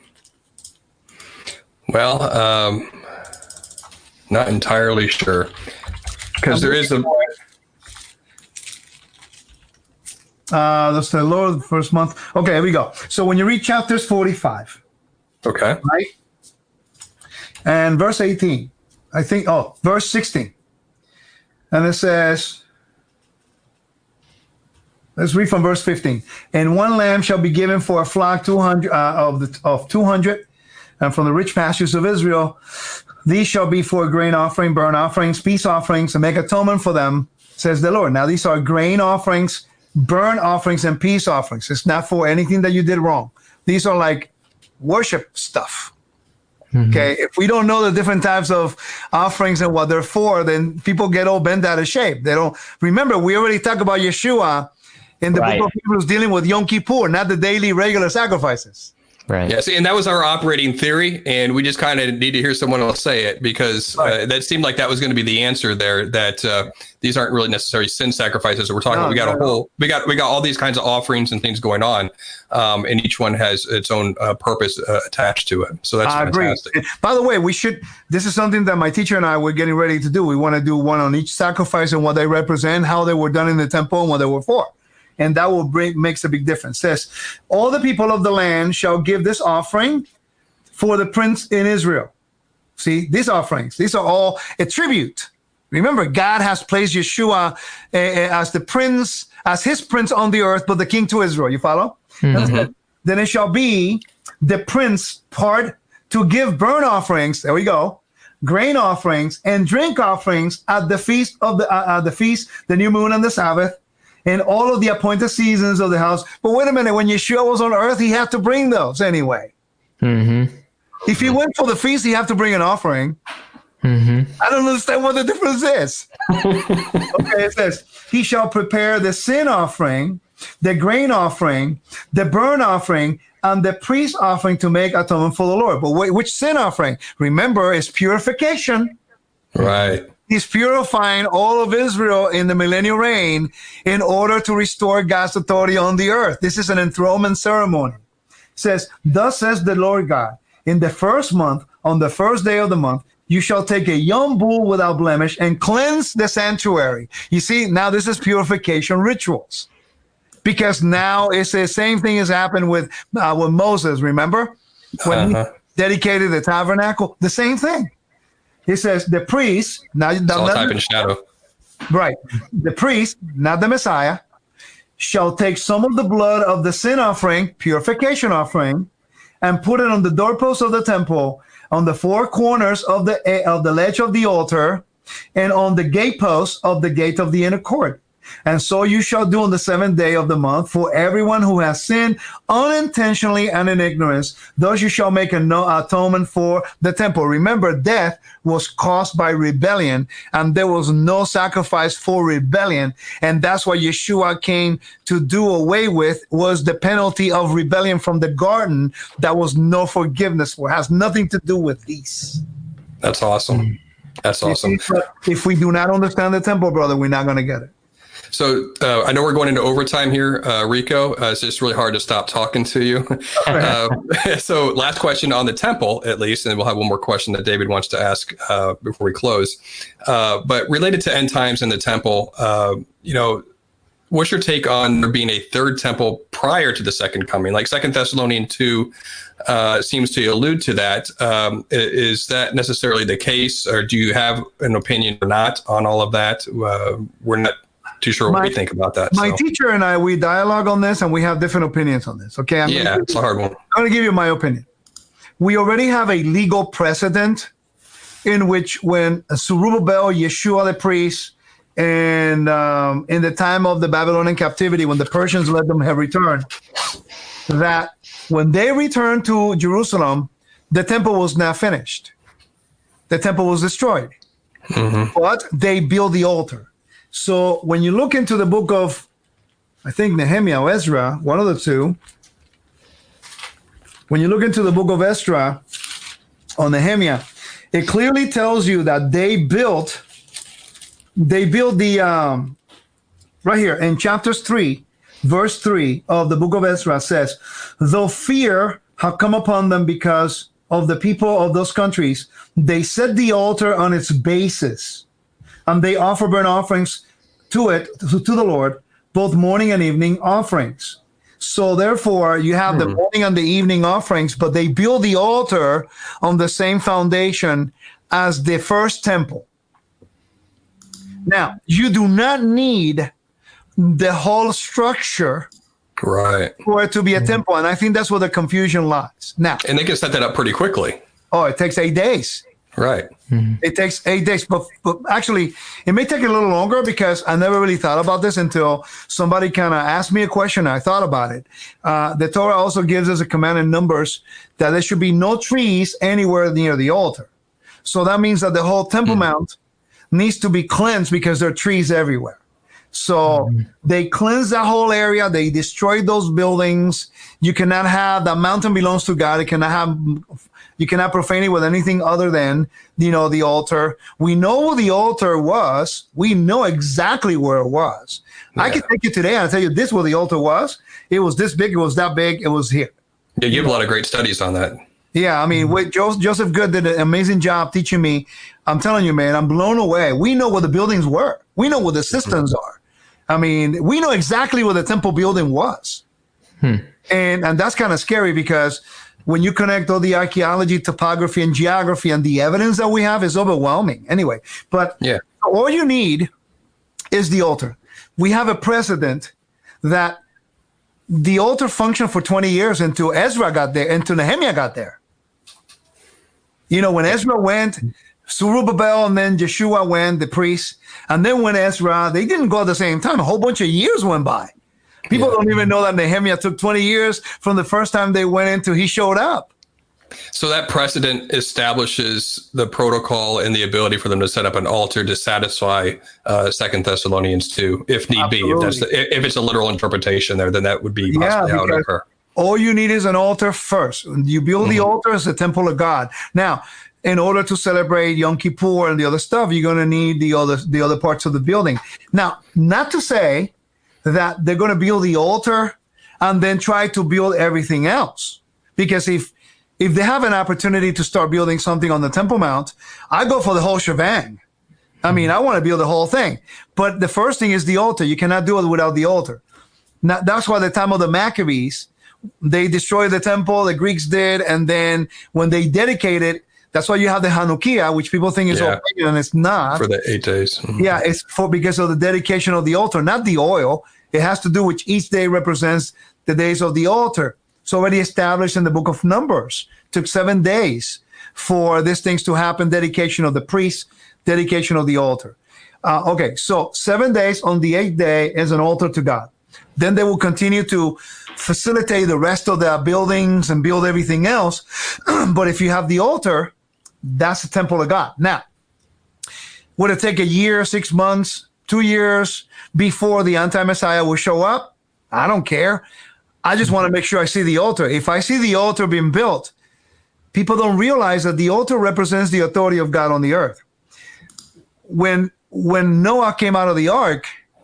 Well, not entirely sure, because there is a. That's the Lord first month. Okay, here we go. So when you read chapters 45, okay, right, and verse 18, I think. Oh, verse 16, and it says. Let's read from verse 15. And one lamb shall be given for a flock 200 of 200, and from the rich pastures of Israel, these shall be for a grain offering, burnt offerings, peace offerings, and make atonement for them, says the Lord. Now these are grain offerings, burnt offerings, and peace offerings. It's not for anything that you did wrong. These are like worship stuff. Mm-hmm. Okay, if we don't know the different types of offerings and what they're for, then people get all bent out of shape. They don't remember. We already talked about Yeshua in the book of Hebrews dealing with Yom Kippur, not the daily regular sacrifices. Right. Yeah. See, and that was our operating theory, and we just kind of need to hear someone else say it, because that seemed like that was going to be the answer there. That these aren't really necessarily sin sacrifices. We're talking. We got all these kinds of offerings and things going on, and each one has its own purpose attached to it. So that's fantastic. Agree. By the way, this is something that my teacher and I were getting ready to do. We want to do one on each sacrifice and what they represent, how they were done in the temple, and what they were for. And that will makes a big difference. It says, all the people of the land shall give this offering for the prince in Israel. See, these offerings, these are all a tribute. Remember, God has placed Yeshua as the prince, as his prince on the earth, but the king to Israel. You follow? Mm-hmm. Then it shall be the prince part to give burnt offerings. There we go. Grain offerings and drink offerings at the feast of the new moon and the Sabbath, and all of the appointed seasons of the house. But wait a minute, when Yeshua was on earth, he had to bring those anyway. Mm-hmm. If he went for the feast, he had to bring an offering. I don't understand what the difference is. Okay, it says, he shall prepare the sin offering, the grain offering, the burnt offering, and the priest offering to make atonement for the Lord. But wait, which sin offering? Remember, it's purification. Right. He's purifying all of Israel in the millennial reign in order to restore God's authority on the earth. This is an enthronement ceremony. It says, thus says the Lord God, in the first month, on the first day of the month, you shall take a young bull without blemish and cleanse the sanctuary. You see, now this is purification rituals. Because now it's the same thing has happened with Moses, remember? When he dedicated the tabernacle, the same thing. He says, the priest, now it's all type and shadow. Right. The priest, not the Messiah, shall take some of the blood of the sin offering, purification offering, and put it on the doorpost of the temple, on the four corners of the ledge of the altar, and on the gatepost of the gate of the inner court. And so you shall do on the seventh day of the month for everyone who has sinned unintentionally and in ignorance. Thus you shall make an atonement for the temple. Remember, death was caused by rebellion, and there was no sacrifice for rebellion. And that's what Yeshua came to do away with, was the penalty of rebellion from the garden. That was no forgiveness for. It has nothing to do with these. That's awesome. That's awesome. If we do not understand the temple, brother, we're not going to get it. So I know we're going into overtime here, Rico. It's just really hard to stop talking to you. So last question on the temple, at least, and we'll have one more question that David wants to ask before we close. But related to end times and the temple, what's your take on there being a third temple prior to the second coming? Like 2 Thessalonians 2 seems to allude to that. Is that necessarily the case, or do you have an opinion or not on all of that? We're not too sure what we think about that. My teacher and I, we dialogue on this, and we have different opinions on this. Okay, it's a hard one. I'm going to give you my opinion. We already have a legal precedent in which when Zerubbabel, Yeshua the priest, and in the time of the Babylonian captivity, when the Persians let them have returned, that when they returned to Jerusalem, the temple was not finished. The temple was destroyed. But they built the altar. So when you look into the book of, I think, Nehemiah or Ezra, one of the two, when you look into the book of Ezra or Nehemiah, it clearly tells you that they built the, right here in chapters 3, verse 3 of the book of Ezra says, though fear have come upon them because of the people of those countries, they set the altar on its basis. And they offer burnt offerings to the Lord, both morning and evening offerings. So therefore, you have the morning and the evening offerings, but they build the altar on the same foundation as the first temple. Now, you do not need the whole structure for it to be a temple. And I think that's where the confusion lies. Now, and they can set that up pretty quickly. Oh, it takes 8 days. Right. It takes 8 days, but actually it may take a little longer because I never really thought about this until somebody kind of asked me a question. I thought about it. The Torah also gives us a command in Numbers that there should be no trees anywhere near the altar. So that means that the whole Temple Mount needs to be cleansed because there are trees everywhere. So they cleanse that whole area. They destroyed those buildings. You cannot have, the mountain belongs to God. You cannot profane it with anything other than, the altar. We know where the altar was. We know exactly where it was. Yeah. I can take you today and I'll tell you this where the altar was. It was this big. It was that big. It was here. Yeah, you have a lot of great studies on that. Yeah, I mean, Joseph Good did an amazing job teaching me. I'm telling you, man, I'm blown away. We know where the buildings were. We know where the cisterns are. I mean, we know exactly where the temple building was. And that's kind of scary because when you connect all the archaeology, topography, and geography, and the evidence that we have is overwhelming. Anyway, but all you need is the altar. We have a precedent that the altar functioned for 20 years until Ezra got there, until Nehemiah got there. When Ezra went, Zerubbabel and then Yeshua went, the priest, and then when Ezra, they didn't go at the same time. A whole bunch of years went by. People don't even know that Nehemiah took 20 years from the first time they went into, he showed up. So that precedent establishes the protocol and the ability for them to set up an altar to satisfy 2 Thessalonians 2, if need be. If it's a literal interpretation there, then that would be possibly how it would occur. All you need is an altar first. You build the altar as the temple of God. Now, in order to celebrate Yom Kippur and the other stuff, you're going to need the other parts of the building. Now, not to say that they're going to build the altar and then try to build everything else. Because if they have an opportunity to start building something on the Temple Mount, I go for the whole shebang. I mean, I want to build the whole thing. But the first thing is the altar. You cannot do it without the altar. Now, that's why at the time of the Maccabees, they destroyed the temple, the Greeks did, and then when they dedicated, that's why you have the Hanukkah, which people think is all pagan, and it's not. For the 8 days. Yeah, it's because of the dedication of the altar, not the oil. It has to do with each day represents the days of the altar. It's already established in the book of Numbers. It took 7 days for these things to happen, dedication of the priest, dedication of the altar. Okay, so 7 days. On the 8th day is an altar to God. Then they will continue to facilitate the rest of the buildings and build everything else. But if you have the altar, that's the temple of God. Now, would it take a year, 6 months, 2 years before the anti-Messiah will show up? I don't care. I just want to make sure I see the altar. If I see the altar being built, people don't realize that the altar represents the authority of God on the earth. When Noah came out of the ark,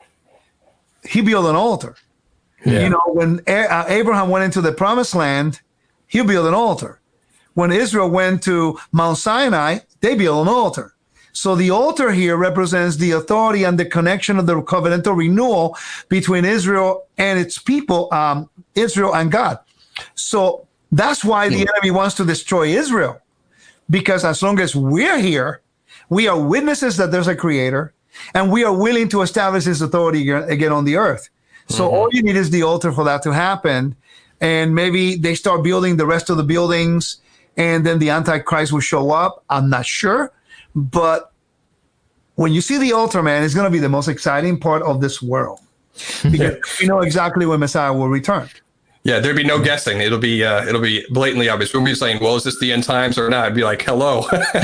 he built an altar. Yeah. You know, when Abraham went into the promised land, he built an altar. When Israel went to Mount Sinai, they built an altar. So the altar here represents the authority and the connection of the covenantal renewal between Israel and its people, Israel and God. So that's why the enemy wants to destroy Israel. Because as long as we're here, we are witnesses that there's a creator, and we are willing to establish his authority again on the earth. So all you need is the altar for that to happen. And maybe they start building the rest of the buildings, and then the Antichrist will show up. I'm not sure. But when you see the altar, man, it's going to be the most exciting part of this world. Because we know exactly when Messiah will return. Yeah, there'd be no guessing. It'll be blatantly obvious. We'll be saying, well, is this the end times or not? I'd be like, hello.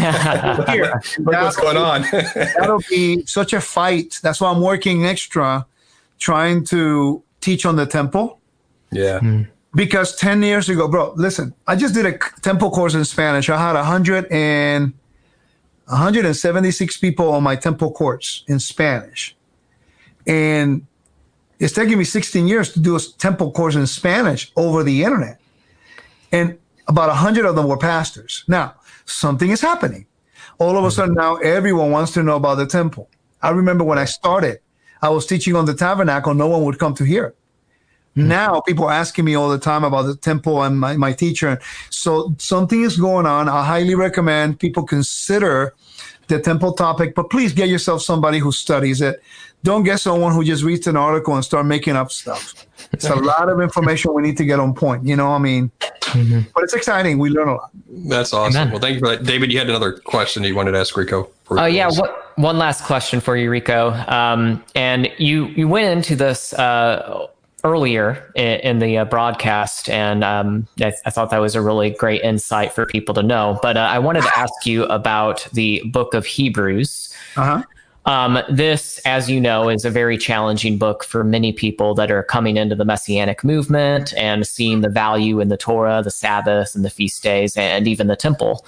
What's going on? That'll be such a fight. That's why I'm working extra, trying to teach on the temple. Yeah. Because 10 years ago, bro, listen, I just did a temple course in Spanish. I had 176 people on my temple course in Spanish. And it's taking me 16 years to do a temple course in Spanish over the internet. And about 100 of them were pastors. Now, something is happening. All of a sudden now everyone wants to know about the temple. I remember when I started, I was teaching on the tabernacle. No one would come to hear it. Now people are asking me all the time about the temple and my teacher. So something is going on. I highly recommend people consider the temple topic, but please get yourself somebody who studies it. Don't get someone who just reads an article and start making up stuff. It's a lot of information we need to get on point. You know what I mean? But it's exciting. We learn a lot. That's awesome. Amen. Well, thank you for that. David, you had another question you wanted to ask Rico. Yeah. One last question for you, Rico. And you went into this earlier in the broadcast, and I thought that was a really great insight for people to know. But I wanted to ask you about the book of Hebrews. This, as you know, is a very challenging book for many people that are coming into the Messianic movement and seeing the value in the Torah, the Sabbath, and the feast days, and even the temple.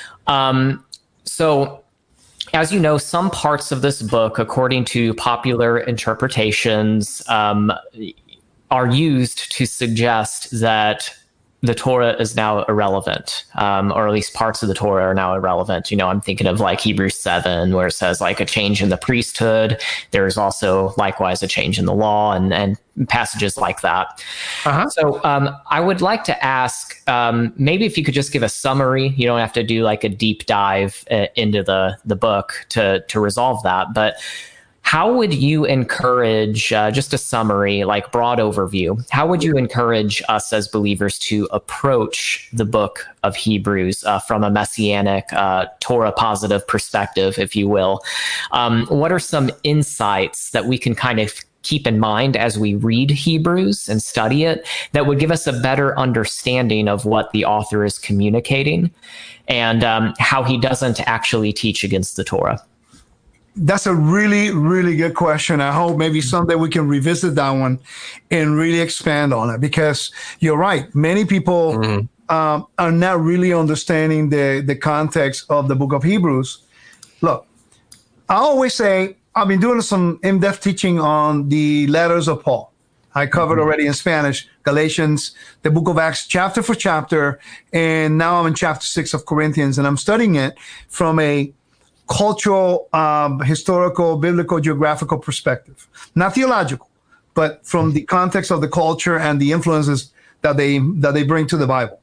So, as you know, some parts of this book, according to popular interpretations, are used to suggest that the Torah is now irrelevant, or at least parts of the Torah are now irrelevant. You know, I'm thinking of like Hebrews 7, where it says like a change in the priesthood. There's also likewise a change in the law and passages like that. So I would like to ask, maybe if you could just give a summary. You don't have to do like a deep dive into the book to resolve that, but how would you encourage, just a summary, like broad overview, how would you encourage us as believers to approach the book of Hebrews from a Messianic, Torah positive perspective, if you will? What are some insights that we can kind of keep in mind as we read Hebrews and study it that would give us a better understanding of what the author is communicating and how he doesn't actually teach against the Torah? That's a really, really good question. I hope maybe someday we can revisit that one and really expand on it, because you're right. Many people are not really understanding the context of the book of Hebrews. Look, I always say, I've been doing some in-depth teaching on the letters of Paul. I covered already in Spanish, Galatians, the book of Acts, chapter for chapter. And now I'm in chapter 6 of Corinthians, and I'm studying it from a cultural, historical, biblical, geographical perspective. Not theological, but from the context of the culture and the influences that they bring to the Bible.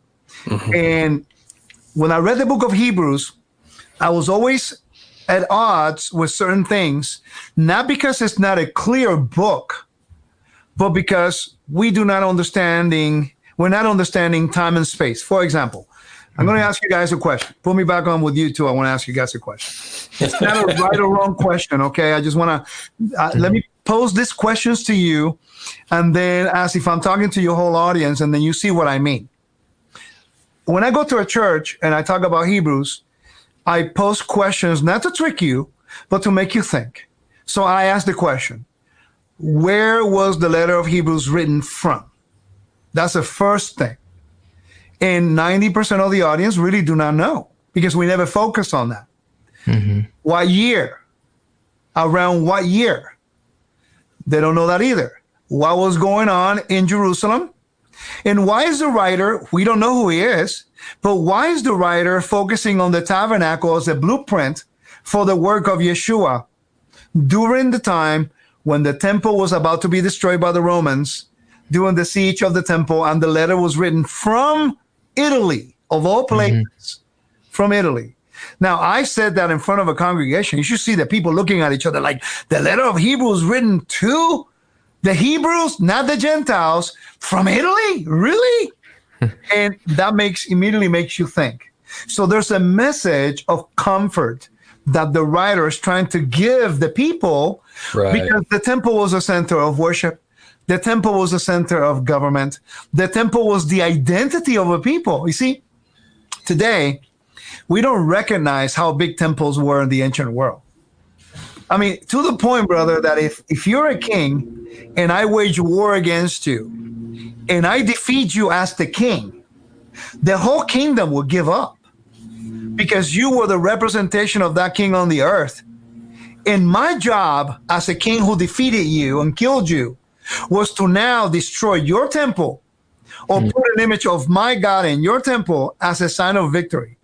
And when I read the book of Hebrews, I was always at odds with certain things, not because it's not a clear book, but because we're not understanding time and space. For example, I'm going to ask you guys a question. Put me back on with you two. I want to ask you guys a question. It's not a right or wrong question, okay? I just want to let me pose these questions to you, and then as if I'm talking to your whole audience, and then you see what I mean. When I go to a church and I talk about Hebrews, I pose questions not to trick you, but to make you think. So I ask the question, where was the letter of Hebrews written from? That's the first thing. And 90% of the audience really do not know, because we never focus on that. What year? Around what year? They don't know that either. What was going on in Jerusalem? And why is the writer, we don't know who he is, but why is the writer focusing on the tabernacle as a blueprint for the work of Yeshua during the time when the temple was about to be destroyed by the Romans, during the siege of the temple, and the letter was written from Italy, of all places, from Italy. Now, I said that in front of a congregation. You should see the people looking at each other like, the letter of Hebrews written to the Hebrews, not the Gentiles, from Italy? Really? And that immediately makes you think. So there's a message of comfort that the writer is trying to give the people, because the temple was a center of worship. The temple was a center of government. The temple was the identity of a people. You see, today, we don't recognize how big temples were in the ancient world. I mean, to the point, brother, that if you're a king and I wage war against you and I defeat you as the king, the whole kingdom will give up, because you were the representation of that king on the earth. And my job as a king who defeated you and killed you was to now destroy your temple, or put an image of my God in your temple as a sign of victory.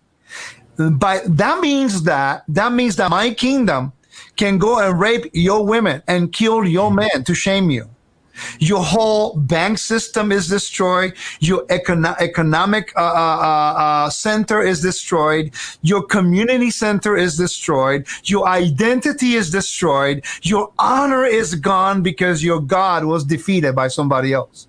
That means that my kingdom can go and rape your women and kill your men to shame you. Your whole bank system is destroyed. Your economic center is destroyed. Your community center is destroyed. Your identity is destroyed. Your honor is gone because your God was defeated by somebody else.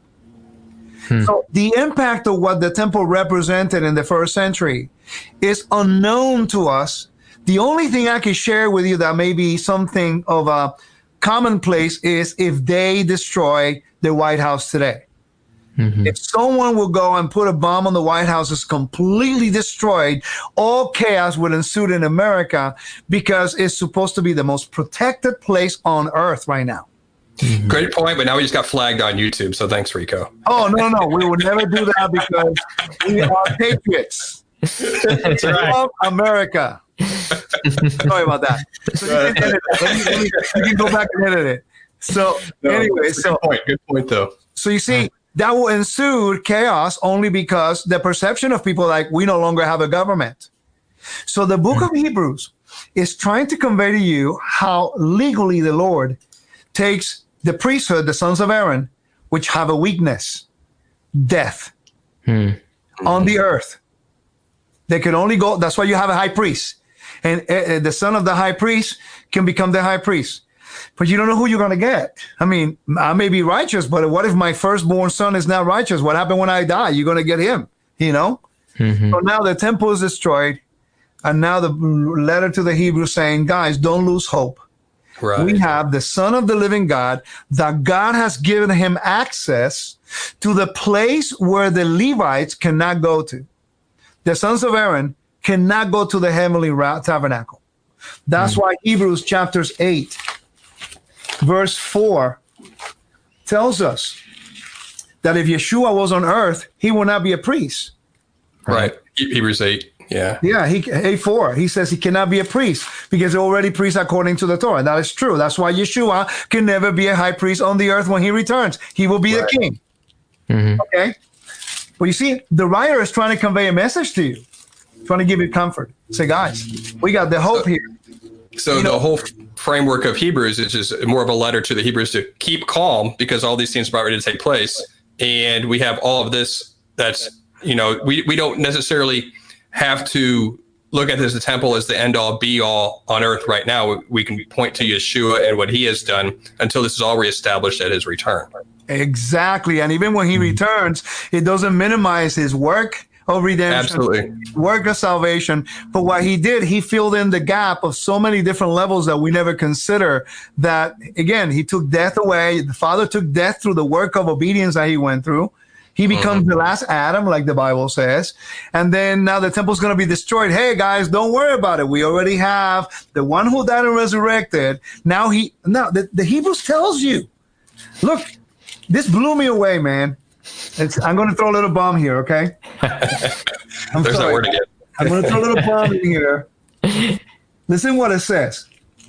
So the impact of what the temple represented in the first century is unknown to us. The only thing I can share with you that may be something of a commonplace is if they destroy the White House today. If someone will go and put a bomb on the White House, it's completely destroyed, all chaos would ensue in America, because it's supposed to be the most protected place on earth right now. Great point, but now we just got flagged on YouTube, so thanks, Rico. Oh, no, we will never do that, because we are patriots. That's right. Love America. Sorry about that. So you can edit it. You can go back and edit it. So anyway, good point though. So you see, that will ensue chaos only because the perception of people like we no longer have a government. So the book of Hebrews is trying to convey to you how legally the Lord takes the priesthood, the sons of Aaron, which have a weakness, death, on the earth. They can only go, that's why you have a high priest. And the son of the high priest can become the high priest. But you don't know who you're going to get. I mean, I may be righteous, but what if my firstborn son is not righteous? What happened when I die? You're going to get him, you know? So now the temple is destroyed. And now the letter to the Hebrews saying, guys, don't lose hope. Right. We have the Son of the living God, that God has given him access to the place where the Levites cannot go to. The sons of Aaron cannot go to the heavenly tabernacle. That's why Hebrews chapters 8, verse 4 tells us that if Yeshua was on earth, he will not be a priest. Right. Hebrews 8. Yeah. Yeah, 8:4. He says he cannot be a priest because they're already priests according to the Torah. And that is true. That's why Yeshua can never be a high priest on the earth when he returns. He will be the king. Okay? But you see, the writer is trying to convey a message to you, trying to give you comfort. Say, guys, we got the hope here. So the whole framework of Hebrews is just more of a letter to the Hebrews to keep calm because all these things are about ready to take place. And we have all of this that's, we don't necessarily have to look at this temple as the end all be all on earth right now. We can point to Yeshua and what he has done until this is all reestablished at his return. Exactly. And even when he returns, it doesn't minimize his work of redemption, work of salvation. But what he did, he filled in the gap of so many different levels that we never consider. That, again, he took death away. The Father took death through the work of obedience that he went through. He becomes the last Adam, like the Bible says. And then now the temple's going to be destroyed. Hey, guys, don't worry about it. We already have the one who died and resurrected. Now the Hebrews tells you, look, this blew me away, man. I'm going to throw a little bomb here, okay? There's that word again. I'm going to throw a little bomb in here. Listen what it says.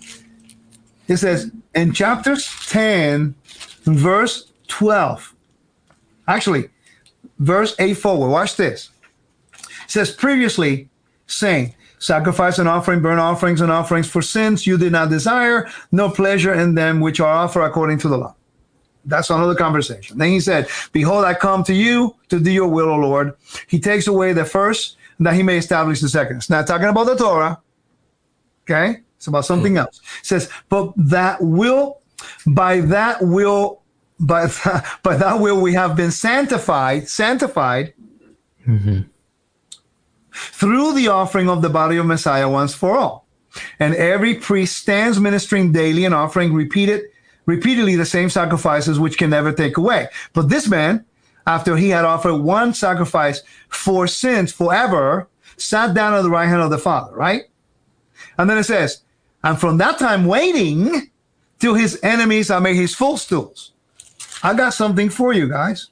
It says in chapter 10, verse 12. Actually, verse 8 forward. Watch this. It says, previously saying, sacrifice and offering, burnt offerings and offerings for sins you did not desire, no pleasure in them which are offered according to the law. That's another conversation. Then he said, behold, I come to you to do your will, O Lord. He takes away the first, that he may establish the second. It's not talking about the Torah. Okay? It's about something else. It says, but by that will we have been sanctified through the offering of the body of Messiah once for all. And every priest stands ministering daily and offering repeatedly the same sacrifices which can never take away. But this man, after he had offered one sacrifice for sins forever, sat down at the right hand of the Father, right? And then it says, and from that time waiting till his enemies are made his footstools. I got something for you guys.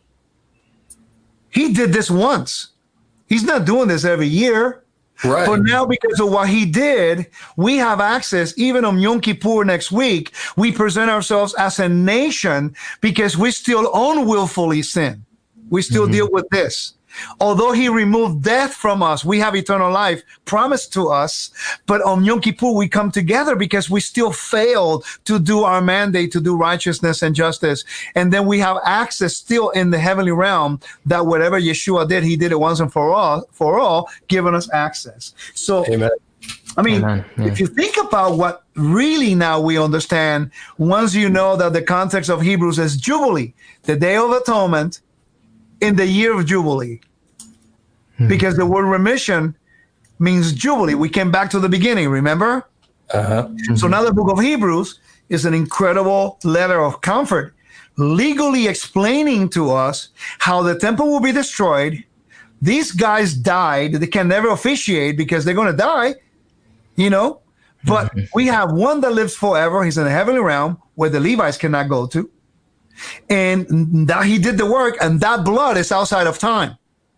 He did this once. He's not doing this every year. Right. But now, because of what he did, we have access. Even on Yom Kippur next week, we present ourselves as a nation because we still unwillfully sin. We still deal with this. Although he removed death from us, we have eternal life promised to us. But on Yom Kippur, we come together because we still failed to do our mandate, to do righteousness and justice. And then we have access still in the heavenly realm that whatever Yeshua did, he did it once and for all, giving us access. So, Amen. I mean, if you think about what really now we understand, once you know that the context of Hebrews is Jubilee, the Day of Atonement, in the year of Jubilee, because the word remission means Jubilee. We came back to the beginning, remember? So now the book of Hebrews is an incredible letter of comfort, legally explaining to us how the temple will be destroyed. These guys died. They can never officiate because they're going to die, But we have one that lives forever. He's in the heavenly realm where the Levites cannot go to. And that he did the work, and that blood is outside of time.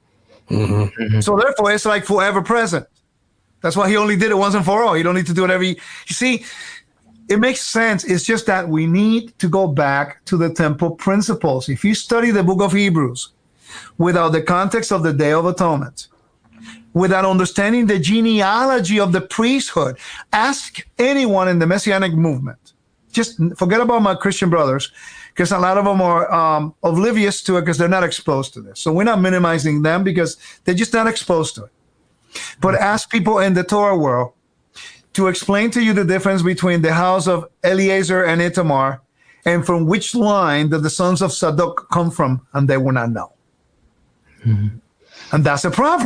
So therefore, it's like forever present. That's why he only did it once and for all. You don't need to do it every. You see, it makes sense. It's just that we need to go back to the temple principles. If you study the book of Hebrews without the context of the Day of Atonement, without understanding the genealogy of the priesthood, ask anyone in the Messianic movement. Just forget about my Christian brothers, because a lot of them are oblivious to it because they're not exposed to this. So we're not minimizing them because they're just not exposed to it. But ask people in the Torah world to explain to you the difference between the house of Eliezer and Itamar and from which line did the sons of Zadok come from, and they will not know. And that's a problem.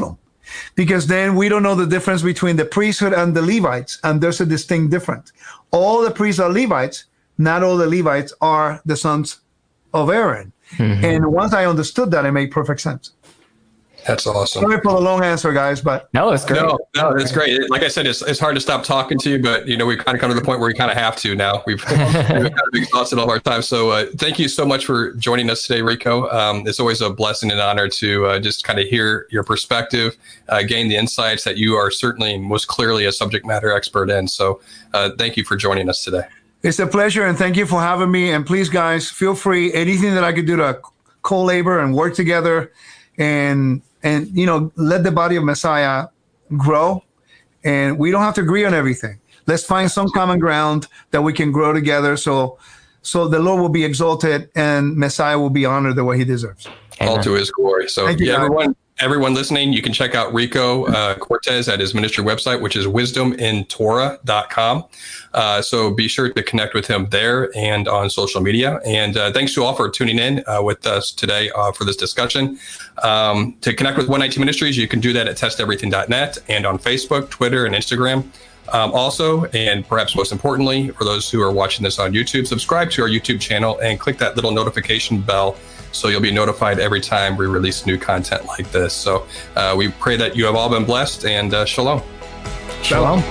because then we don't know the difference between the priesthood and the Levites, and there's a distinct difference. All the priests are Levites, not all the Levites are the sons of Aaron. Mm-hmm. And once I understood that, it made perfect sense. That's awesome. Sorry for the long answer, guys, but no, it's great. No, it's great. Like I said, it's hard to stop talking to you, but you know, we've kind of come to the point where we kind of have to now. We've kind of exhausted all our time. So thank you so much for joining us today, Rico. It's always a blessing and honor to just kind of hear your perspective, gain the insights that you are certainly most clearly a subject matter expert in. So thank you for joining us today. It's a pleasure, and thank you for having me. And please, guys, feel free. Anything that I could do to co-labor and work together and you know, let the body of Messiah grow. And we don't have to agree on everything. Let's find some common ground that we can grow together so the Lord will be exalted and Messiah will be honored the way he deserves. All to his glory. So yeah, everyone listening, you can check out Rico Cortez at his ministry website, which is wisdomintorah.com. So be sure to connect with him there and on social media. And thanks to all for tuning in with us today for this discussion. To connect with 119 Ministries, you can do that at testeverything.net and on Facebook, Twitter, and Instagram. Also, and perhaps most importantly, for those who are watching this on YouTube, subscribe to our YouTube channel and click that little notification bell so you'll be notified every time we release new content like this. So we pray that you have all been blessed, and shalom. Shalom.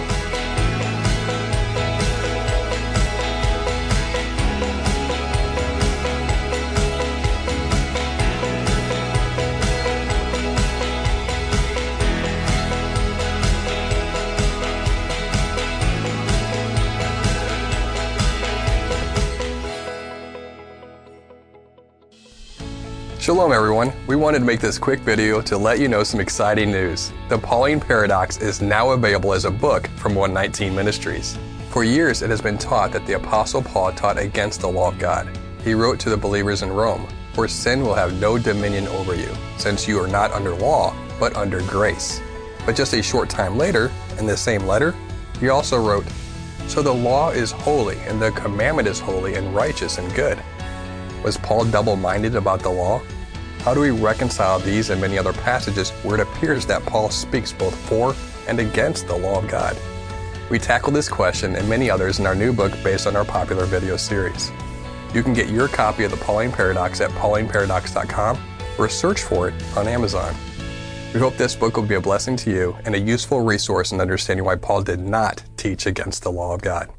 Shalom everyone, we wanted to make this quick video to let you know some exciting news. The Pauline Paradox is now available as a book from 119 Ministries. For years it has been taught that the Apostle Paul taught against the law of God. He wrote to the believers in Rome, "For sin will have no dominion over you, since you are not under law, but under grace." But just a short time later, in the same letter, he also wrote, "So the law is holy, and the commandment is holy and righteous and good." Was Paul double-minded about the law? How do we reconcile these and many other passages where it appears that Paul speaks both for and against the law of God? We tackle this question and many others in our new book based on our popular video series. You can get your copy of the Pauline Paradox at paulineparadox.com or search for it on Amazon. We hope this book will be a blessing to you and a useful resource in understanding why Paul did not teach against the law of God.